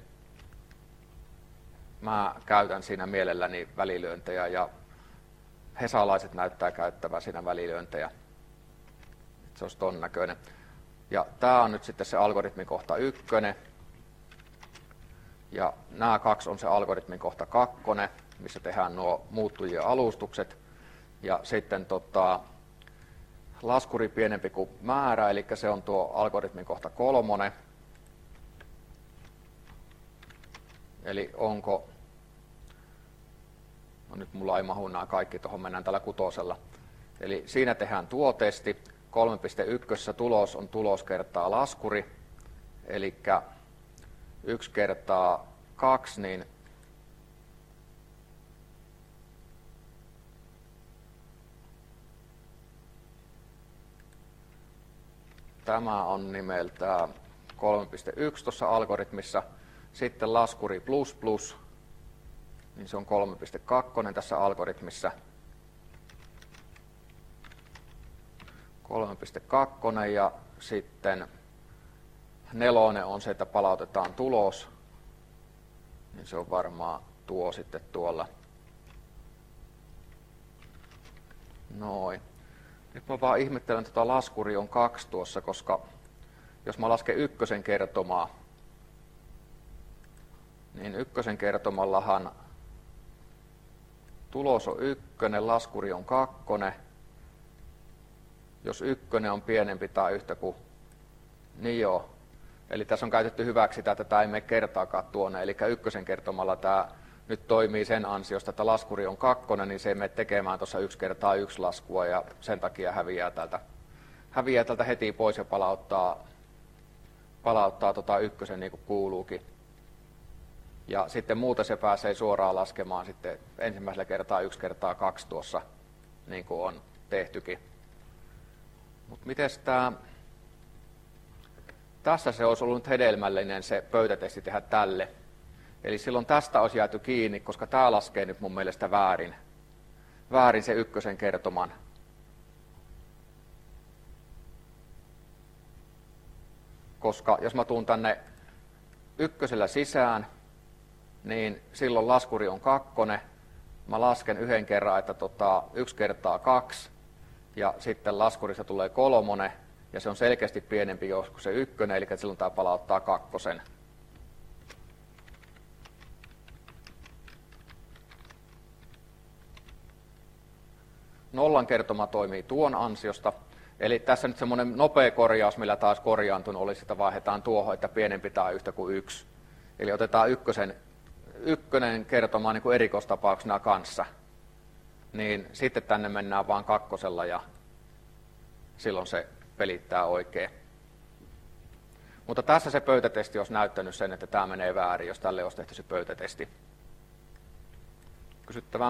Mä käytän siinä mielelläni välilyöntejä ja hesalaiset näyttää käyttävän siinä välilyöntejä. Se olisi ton näköinen. Ja tämä on nyt sitten se algoritmin kohta ykkönen. Ja nämä kaksi on se algoritmin kohta kakkonen, missä tehdään nuo muuttujien alustukset. Ja sitten tota, laskuri pienempi kuin määrä, eli se on tuo algoritmin kohta kolmonen. Eli onko, no nyt mulla ei mahu nämä kaikki, tuohon mennään tällä kutosella. Eli siinä tehdään tuo testi. kolme piste yksi tulos on tulos kertaa laskuri, eli yksi kertaa kaksi, niin tämä on nimeltään kolme piste yksi tuossa algoritmissa. Sitten laskuri plus plus, niin se on kolme piste kaksi tässä algoritmissa. kolme piste kaksi ja sitten nelonen on se, että palautetaan tulos. Niin se on varmaan tuo sitten tuolla. Noin. Nyt mä vaan ihmettelen, että tota laskuri on kaksi tuossa, koska jos mä lasken ykkösen kertomaa, niin ykkösen kertomallahan tulos on ykkönen, laskuri on kakkonen. Jos ykkönen on pienempi tai yhtä kuin, niin joo. Eli tässä on käytetty hyväksi sitä, että tämä ei mene kertaakaan tuonne. Eli ykkösen kertomalla tämä nyt toimii sen ansiosta, että laskuri on kakkonen, niin se ei mene tekemään tuossa yksi kertaa yksi laskua ja sen takia häviää tältä, häviää tältä heti pois ja palauttaa, palauttaa tota ykkösen niin kuin kuuluukin. Ja sitten muuten se pääsee suoraan laskemaan sitten ensimmäisellä kertaa yksi kertaa kaksi tuossa, niin kuin on tehtykin. Mutta mites tää, tässä se olisi ollut nyt hedelmällinen se pöytätesti tehdä tälle. Eli silloin tästä olisi jääty kiinni, koska tämä laskee nyt mun mielestä väärin. Väärin se ykkösen kertoman. Koska jos mä tuun tänne ykkösellä sisään, niin silloin laskuri on kakkonen. Mä lasken yhden kerran, että tota, yksi kertaa kaksi. Ja sitten laskurissa tulee kolmonen, ja se on selkeästi pienempi kuin se ykkönen, eli silloin tämä palauttaa kakkosen. Nollan kertoma toimii tuon ansiosta. Eli tässä nyt semmoinen nopea korjaus, millä taas korjaantunut olisi, että vaihdetaan tuohon, että pienempi tai yhtä kuin yksi. Eli otetaan ykkösen, ykkönen kertoma niin kuin erikoistapauksena kanssa. Niin sitten tänne mennään vaan kakkosella ja silloin se pelittää oikein. Mutta tässä se pöytätesti olisi näyttänyt sen, että tämä menee väärin, jos tälle olisi tehty se pöytätesti. Kysyttävää?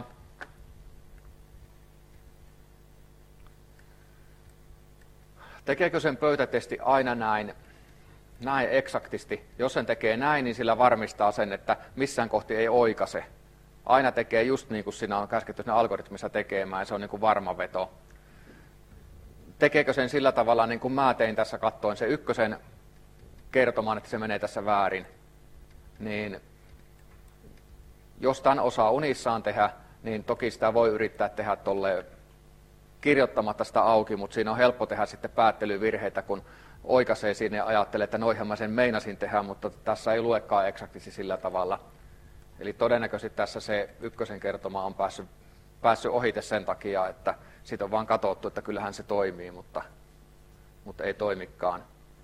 Tekeekö sen pöytätesti aina näin, näin eksaktisti? Jos sen tekee näin, niin sillä varmistaa sen, että missään kohti ei oikaise. Aina tekee just niin kuin siinä on käsketty siinä algoritmissa tekemään, ja se on niin kuin varma veto. Tekeekö sen sillä tavalla, niin kuin mä tein tässä, katsoin se ykkösen kertomaan, että se menee tässä väärin, niin jos tämän osaa unissaan tehdä, niin toki sitä voi yrittää tehdä tolleen kirjoittamatta sitä auki, mutta siinä on helppo tehdä sitten päättelyvirheitä, kun oikaisee siinä ja ajattelee, että noihän mä sen meinasin tehdä, mutta tässä ei luekaan eksaktisesti sillä tavalla. Eli todennäköisesti tässä se ykkösen kertoma on päässyt, päässyt ohite sen takia, että siitä on vaan katsottu, että kyllähän se toimii, mutta, mutta ei toimikaan.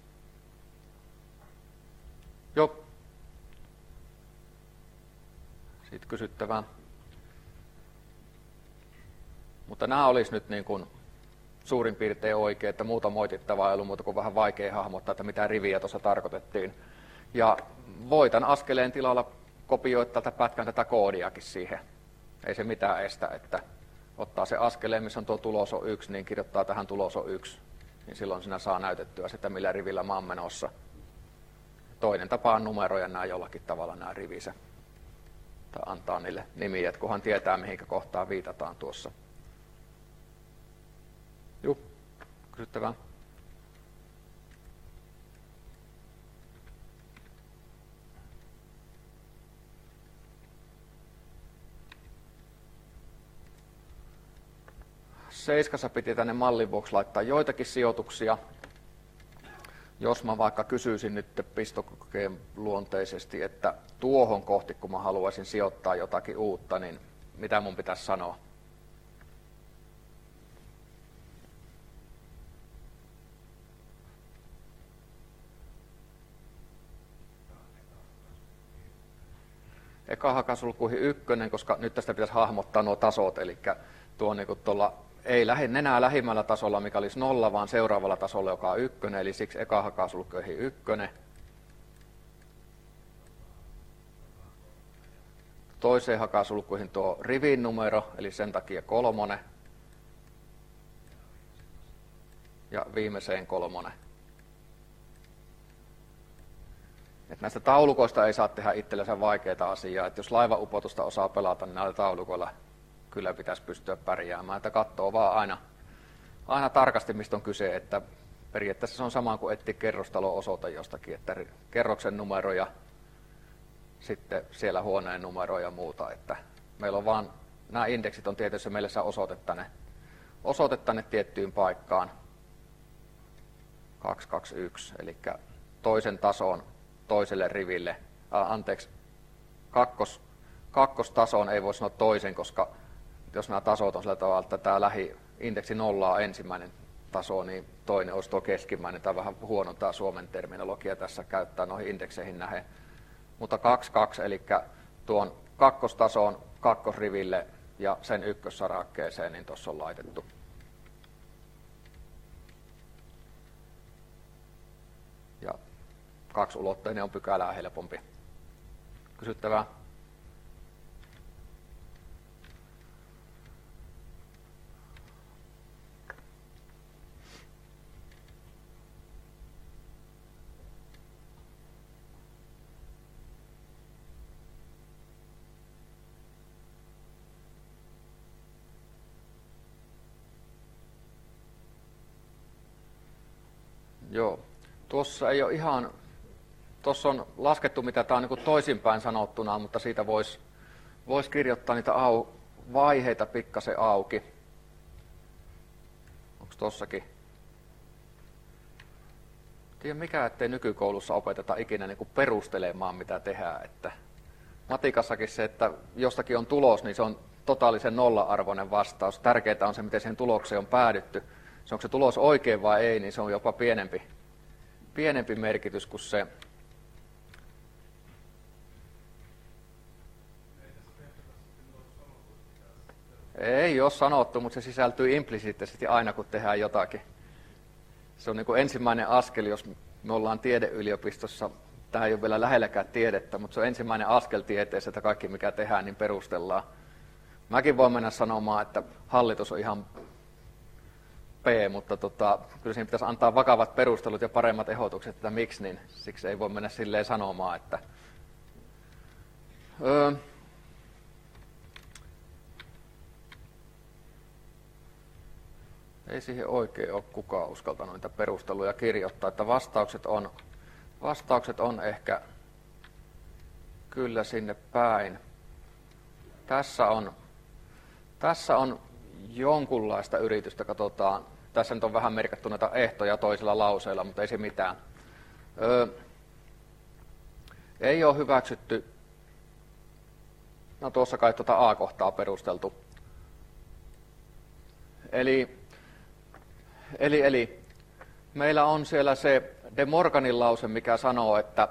Joo. Sitten kysyttävää. Mutta nämä olisi nyt niin kuin suurin piirtein oikein, että muuta moitittavaa ei ollut muuta kuin vähän vaikea hahmottaa, että mitä riviä tuossa tarkoitettiin. Ja voitan askeleen tilalla kopioida tältä pätkän tätä koodiakin siihen. Ei se mitään estä, että ottaa se askeleen, missä on tuo tulos on yksi, niin kirjoittaa tähän tulos on yksi. Niin silloin sinä saa näytettyä sitä, millä rivillä mä oon menossa. toinen tapa on numeroja nämä jollakin tavalla nämä rivinsä. Tai antaa niille nimiä, että kunhan tietää mihinkä kohtaan viitataan tuossa. Juu, kysyttävää. Seiskassa piti tänne mallin vuoksi laittaa joitakin sijoituksia. Jos mä vaikka kysyisin nyt pistokokeen luonteisesti, että tuohon kohti, kun mä haluaisin sijoittaa jotakin uutta, niin mitä mun pitäisi sanoa? Eka hakasulkuihin ykkönen, koska nyt tästä pitäisi hahmottaa nuo tasot, eli tuo niin tuolla ei lähde enää lähimmällä tasolla, mikä olisi nolla, vaan seuraavalla tasolla, joka on ykkönen, eli siksi eka hakasulkuihin ykkönen. Toiseen hakasulkuihin tuo rivin numero, eli sen takia kolmonen. Ja viimeiseen kolmonen. Et näistä taulukoista ei saa tehdä itsellensä vaikeita asiaa. Et jos laivaupotusta osaa pelata, niin näillä taulukoilla kyllä pitäisi pystyä pärjäämään. Että katsoo vaan aina, aina tarkasti, mistä on kyse. Että periaatteessa se on sama kuin etsiä kerrostalon osoite jostakin. Että kerroksen numero ja sitten siellä huoneen numero ja muuta. Että meillä on vaan, nämä indeksit on tietysti mielessä osoite tänne, osoite tänne tiettyyn paikkaan. kaksi kaksi yksi, eli toisen tason toiselle riville, äh, anteeksi, kakkos, kakkostason ei voi sanoa toisen, koska jos nämä tasot on sillä tavalla, että tämä lähi-indeksi nolla on ensimmäinen taso, niin toinen olisi tuo keskimmäinen. Tämä on vähän huono tämä Suomen terminologia tässä käyttää noihin indekseihin nähden. Mutta kaksi kaksi, eli tuon kakkostason kakkosriville ja sen ykkössarakkeeseen, niin tuossa on laitettu. Ja kaksiulotteinen on pykälää helpompi. Kysyttävää? Joo. Tuossa ei ole ihan, tuossa on laskettu, mitä tämä on niin toisinpäin sanottuna, mutta siitä voisi vois kirjoittaa niitä au, vaiheita pikkasen auki. Onko tuossakin? Tiedän mikä, ettei nykykoulussa opeteta ikinä niin perustelemaan, mitä tehdään. Että matikassakin se, että jostakin on tulos, niin se on totaalisen nolla-arvoinen vastaus. Tärkeää on se, miten siihen tulokseen on päädytty. Se onko se tulos oikein vai ei, niin se on jopa pienempi, pienempi merkitys kuin se. Ei ole sanottu, mutta se sisältyy implisiittisesti aina, kun tehdään jotakin. Se on niin kuin ensimmäinen askel, jos me ollaan tiedeyliopistossa. Tämä ei ole vielä lähelläkään tiedettä, mutta se on ensimmäinen askel tieteessä, että kaikki mikä tehdään, niin perustellaan. Mäkin voin mennä sanomaan, että hallitus on ihan P, mutta tota, kyllä siinä pitäisi antaa vakavat perustelut ja paremmat ehdotukset, että miksi, niin siksi ei voi mennä silleen sanomaan, että öö, ei siihen oikein ole kukaan uskaltanut niitä perusteluja kirjoittaa, että vastaukset on, vastaukset on ehkä kyllä sinne päin. Tässä on, tässä on jonkunlaista yritystä, katsotaan. Tässä nyt on vähän merkattu näitä ehtoja toisilla lauseilla, mutta ei se mitään. Öö, ei ole hyväksytty, no tuossa kai tuota A-kohtaa perusteltu. Eli, eli, eli meillä on siellä se De Morganin lause, mikä sanoo, että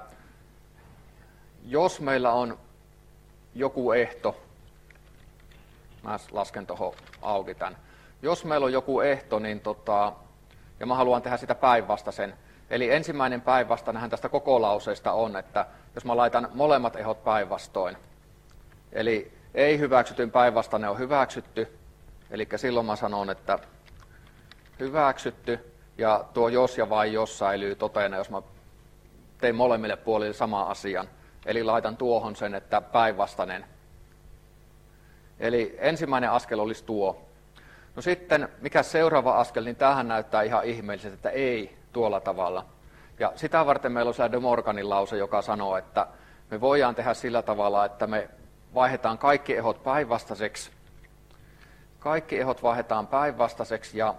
jos meillä on joku ehto, mä lasken tuohon auki tämän. Jos meillä on joku ehto, niin tota, ja mä haluan tehdä sitä päinvastaisen. Eli ensimmäinen päinvastainenhän tästä koko lauseesta on, että jos mä laitan molemmat ehdot päinvastoin, eli ei hyväksytyn päinvastainen on hyväksytty, eli silloin mä sanon, että hyväksytty, ja tuo jos ja vain jos säilyy totena, jos mä teen molemmille puolille sama asian. Eli laitan tuohon sen, että päinvastainen. Eli ensimmäinen askel olisi tuo. No sitten, mikä seuraava askel, niin tämähän näyttää ihan ihmeelliseltä, että ei tuolla tavalla. Ja sitä varten meillä on siellä De Morganin lause, joka sanoo, että me voidaan tehdä sillä tavalla, että me vaihdetaan kaikki ehot päinvastaiseksi. Kaikki ehot vaihdetaan päinvastaiseksi ja,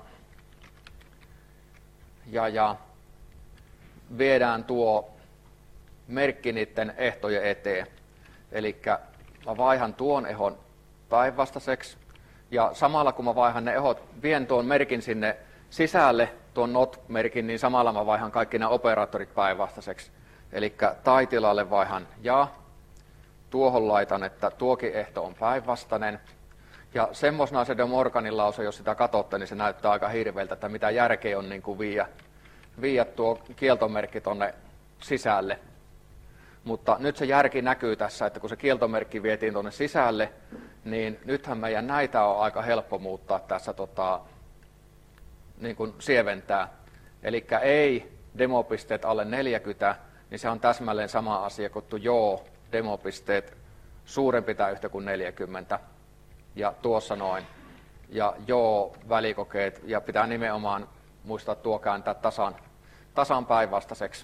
ja, ja viedään tuo merkki niiden ehtojen eteen. Eli mä vaihan tuon ehon päinvastaiseksi ja samalla kun mä vaihan ne ehot, vien tuon merkin sinne sisälle, tuon not-merkin, niin samalla mä vaihan kaikki nämä operaattorit päinvastaiseksi. Eli taitilalle vaihan ja, tuohon laitan, että tuokin ehto on päinvastainen. Ja semmoisena se De Morganin lause, jos sitä katsotte, niin se näyttää aika hirveältä, että mitä järkeä on niin kuin viiä, viiä tuo kieltomerkki tuonne sisälle. Mutta nyt se järki näkyy tässä, että kun se kieltomerkki vietiin tuonne sisälle, niin nythän meidän näitä on aika helppo muuttaa tässä tota, niin kuin sieventää. Eli ei demopisteet alle neljäkymmentä, niin se on täsmälleen sama asia kuin tuo joo demopisteet suurempi tai yhtä kuin neljäkymmentä. Ja tuossa noin. Ja joo välikokeet, ja pitää nimenomaan muistaa tuo kääntää tasan, tasan päinvastaiseksi.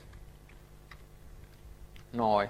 Noin.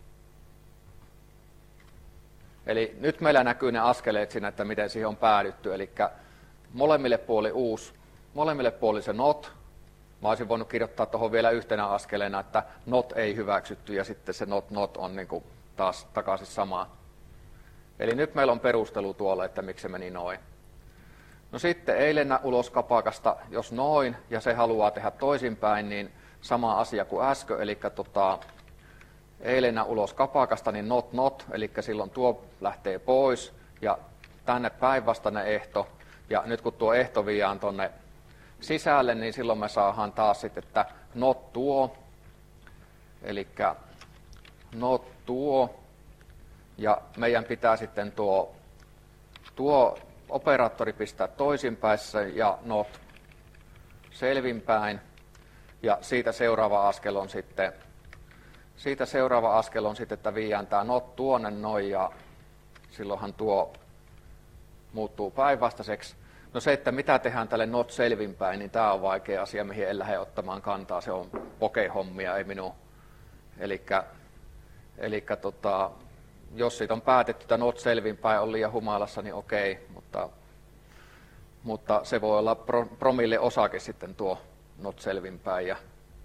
Eli nyt meillä näkyy ne askeleet siinä, että miten siihen on päädytty. Eli molemmille puoli uusi, molemmille puoli se not. Mä olisin voinut kirjoittaa tuohon vielä yhtenä askeleena, että not ei hyväksytty ja sitten se not not on niin kuin taas takaisin samaa. Eli nyt meillä on perustelu tuolla, että miksi se meni noin. No sitten ei lennä ulos kapakasta, jos noin, ja se haluaa tehdä toisinpäin, niin sama asia kuin äsken, eli tota, ei lennä ulos kapakasta, niin not not, eli silloin tuo lähtee pois, ja tänne päinvastainen ehto, ja nyt kun tuo ehto viiään tuonne sisälle, niin silloin me saadaan taas sitten, että not tuo, eli not tuo, ja meidän pitää sitten tuo, tuo operaattori pistää toisinpäissä ja not selvinpäin. Ja siitä seuraava askel on sitten, siitä seuraava askel on sitten, että viiään tämä not tuonne noin ja silloinhan tuo muuttuu päinvastaiseksi. No se, että mitä tehdään tälle not selvinpäin, niin tämä on vaikea asia, mihin en lähde ottamaan kantaa. Se on poke-hommia, ei minun. Elikkä, elikkä tota, jos siitä on päätetty, että not selvinpäin on liian humalassa, niin okei, mutta, mutta se voi olla pro, promille osakin sitten tuo not selvinpäin. Ja,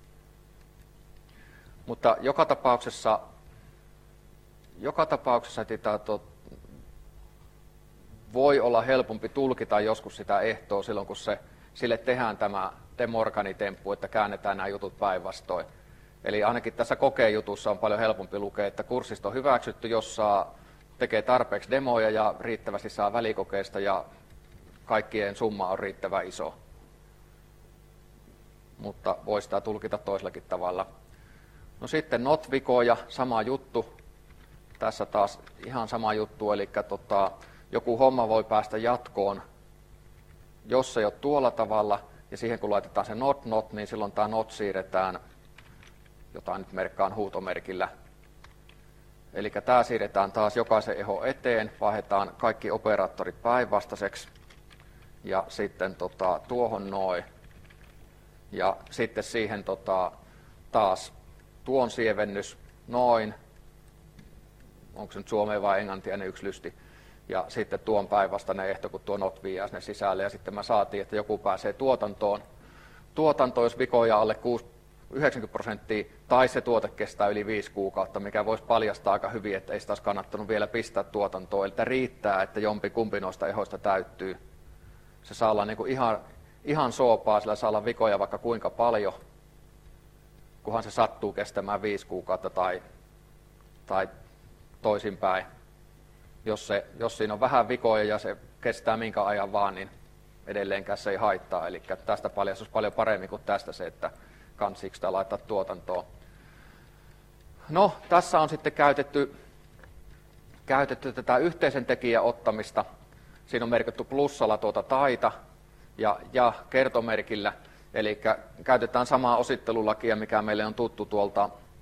mutta joka tapauksessa, joka tapauksessa tätä, to, voi olla helpompi tulkita joskus sitä ehtoa silloin, kun se, sille tehdään tämä De Morganin temppu, että käännetään nämä jutut päinvastoin. Eli ainakin tässä kokeenjutussa on paljon helpompi lukea, että kurssista on hyväksytty, jos saa, tekee tarpeeksi demoja ja riittävästi saa välikokeista ja kaikkien summa on riittävän iso. Mutta voi sitä tulkita toisellakin tavalla. No sitten not-vikoja, sama juttu. Tässä taas ihan sama juttu, eli tota, joku homma voi päästä jatkoon, jos se ei ole tuolla tavalla, ja siihen kun laitetaan se not not, niin silloin tämä not siirretään, jota nyt merkkaan huutomerkillä. Eli tämä siirretään taas jokaisen ehon eteen, vaihdetaan kaikki operaattorit päinvastaiseksi, ja sitten tota, tuohon noin, ja sitten siihen tota, taas tuon sievennys noin, onko se nyt suomea vai englantia, ne yksi lysti, ja sitten tuon päinvastainen ehto, kun tuo not viiää sinne sisälle, ja sitten mä saatiin, että joku pääsee tuotantoon. Tuotanto, jos vikoja alle yhdeksänkymmentä prosenttia, tai se tuote kestää yli viisi kuukautta, mikä voisi paljastaa aika hyvin, että ei sitä olisi kannattanut vielä pistää tuotantoon. Eli riittää, että jompi kumpi noista ehoista täyttyy. Se saa olla niin kuin ihan, ihan soopaa, sillä saa olla vikoja vaikka kuinka paljon, kunhan se sattuu kestämään viisi kuukautta tai, tai toisinpäin. Jos, se, jos siinä on vähän vikoja ja se kestää minkä ajan vaan, niin edelleenkään se ei haittaa. Eli tästä paljastus paljon paremmin kuin tästä se, että kansiiko sitä laittaa tuotantoon. No, tässä on sitten käytetty, käytetty tätä yhteisen tekijän ottamista. Siinä on merkitty plussalla tuota taita ja, ja kertomerkillä. Eli käytetään samaa osittelulakia, mikä meille on tuttu tuolta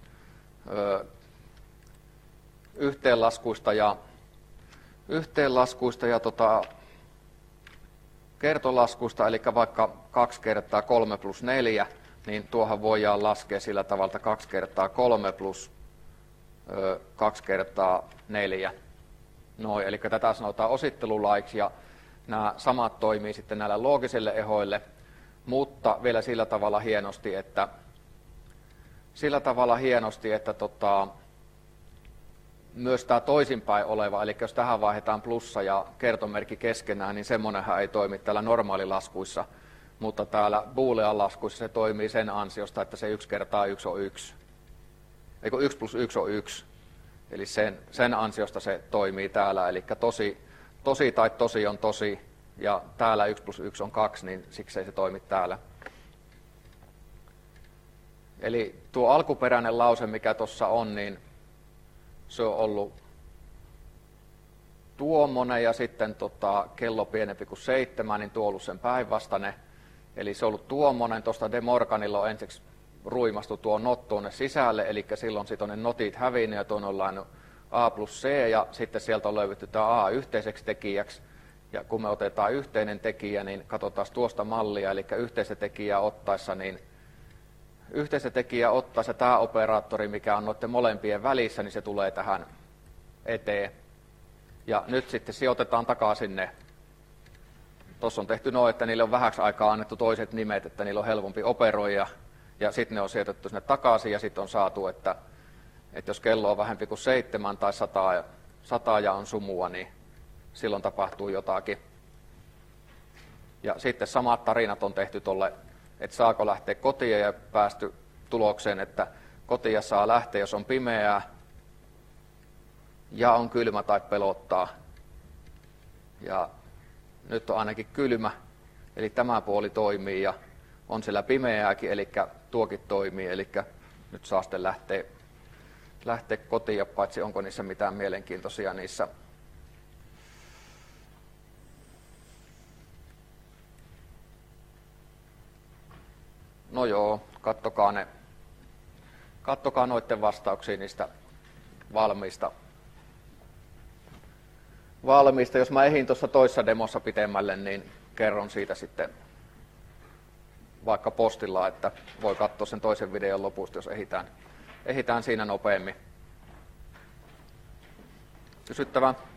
ö, yhteenlaskuista ja, yhteenlaskuista ja tota, kertolaskuista, eli vaikka kaksi kertaa kolme plus neljä, niin tuohan voidaan laskea sillä tavalla, että kaksi kertaa kolme plus ö, kaksi kertaa neljä. Noin, eli tätä sanotaan osittelulaiksi, ja nämä samat toimii sitten näillä loogisille ehoille, mutta vielä sillä tavalla hienosti, että, sillä tavalla hienosti, että tota, myös tämä toisinpäin oleva, eli jos tähän vaihdetaan plussa ja kertomerkki keskenään, niin semmoinenhan ei toimi täällä normaalilaskuissa, mutta täällä boolean laskuissa se toimii sen ansiosta, että se yksi kertaa yksi on yksi. Eikö yksi plus yksi on yksi. Eli sen, sen ansiosta se toimii täällä, eli tosi, tosi tai tosi on tosi, ja täällä yksi plus yksi on kaksi, niin siksi ei se toimi täällä. Eli tuo alkuperäinen lause, mikä tuossa on, niin se on ollut tuommoinen, ja sitten tota, kello pienempi kuin seitsemän, niin tuo on ollut sen päinvastainen. Eli se on ollut tuommoinen, tuosta De Morganilla on ensiksi ruimastu tuo not tuonne sisälle, eli silloin sitten on ne notit hävinnyt, ja tuonne on lainut A plus C, ja sitten sieltä on löydetty tämä A yhteiseksi tekijäksi. Ja kun me otetaan yhteinen tekijä, niin katsotaan tuosta mallia, eli yhteistä tekijää ottaessa, niin yhteistä tekijää ottaessa tämä operaattori, mikä on noiden molempien välissä, niin se tulee tähän eteen. Ja nyt sitten sijoitetaan takaisin ne. Tuossa on tehty noin, että niille on vähäksi aikaa annettu toiset nimet, että niillä on helpompi operoida. Ja sitten ne on sijoitettu sinne takaisin, ja sitten on saatu, että, että jos kello on vähempi kuin seitsemän tai sata, sata ja on sumua, niin silloin tapahtuu jotakin. Ja sitten samat tarinat on tehty tuolle, että saako lähteä kotiin, ja päästy tulokseen, että kotia saa lähteä, jos on pimeää ja on kylmä tai pelottaa. Ja nyt on ainakin kylmä, eli tämä puoli toimii, ja on siellä pimeääkin, eli tuokin toimii, eli nyt saa sitten lähteä, lähteä kotiin, paitsi onko niissä mitään mielenkiintoisia niissä. No joo, kattokaa ne, kattokaa noiden vastauksia niistä valmiista. valmiista. Jos mä ehdin tuossa toissa demossa pitemmälle, niin kerron siitä sitten vaikka postilla, että voi katsoa sen toisen videon lopusta, jos ehditään, ehditään siinä nopeammin. Kysyttävää?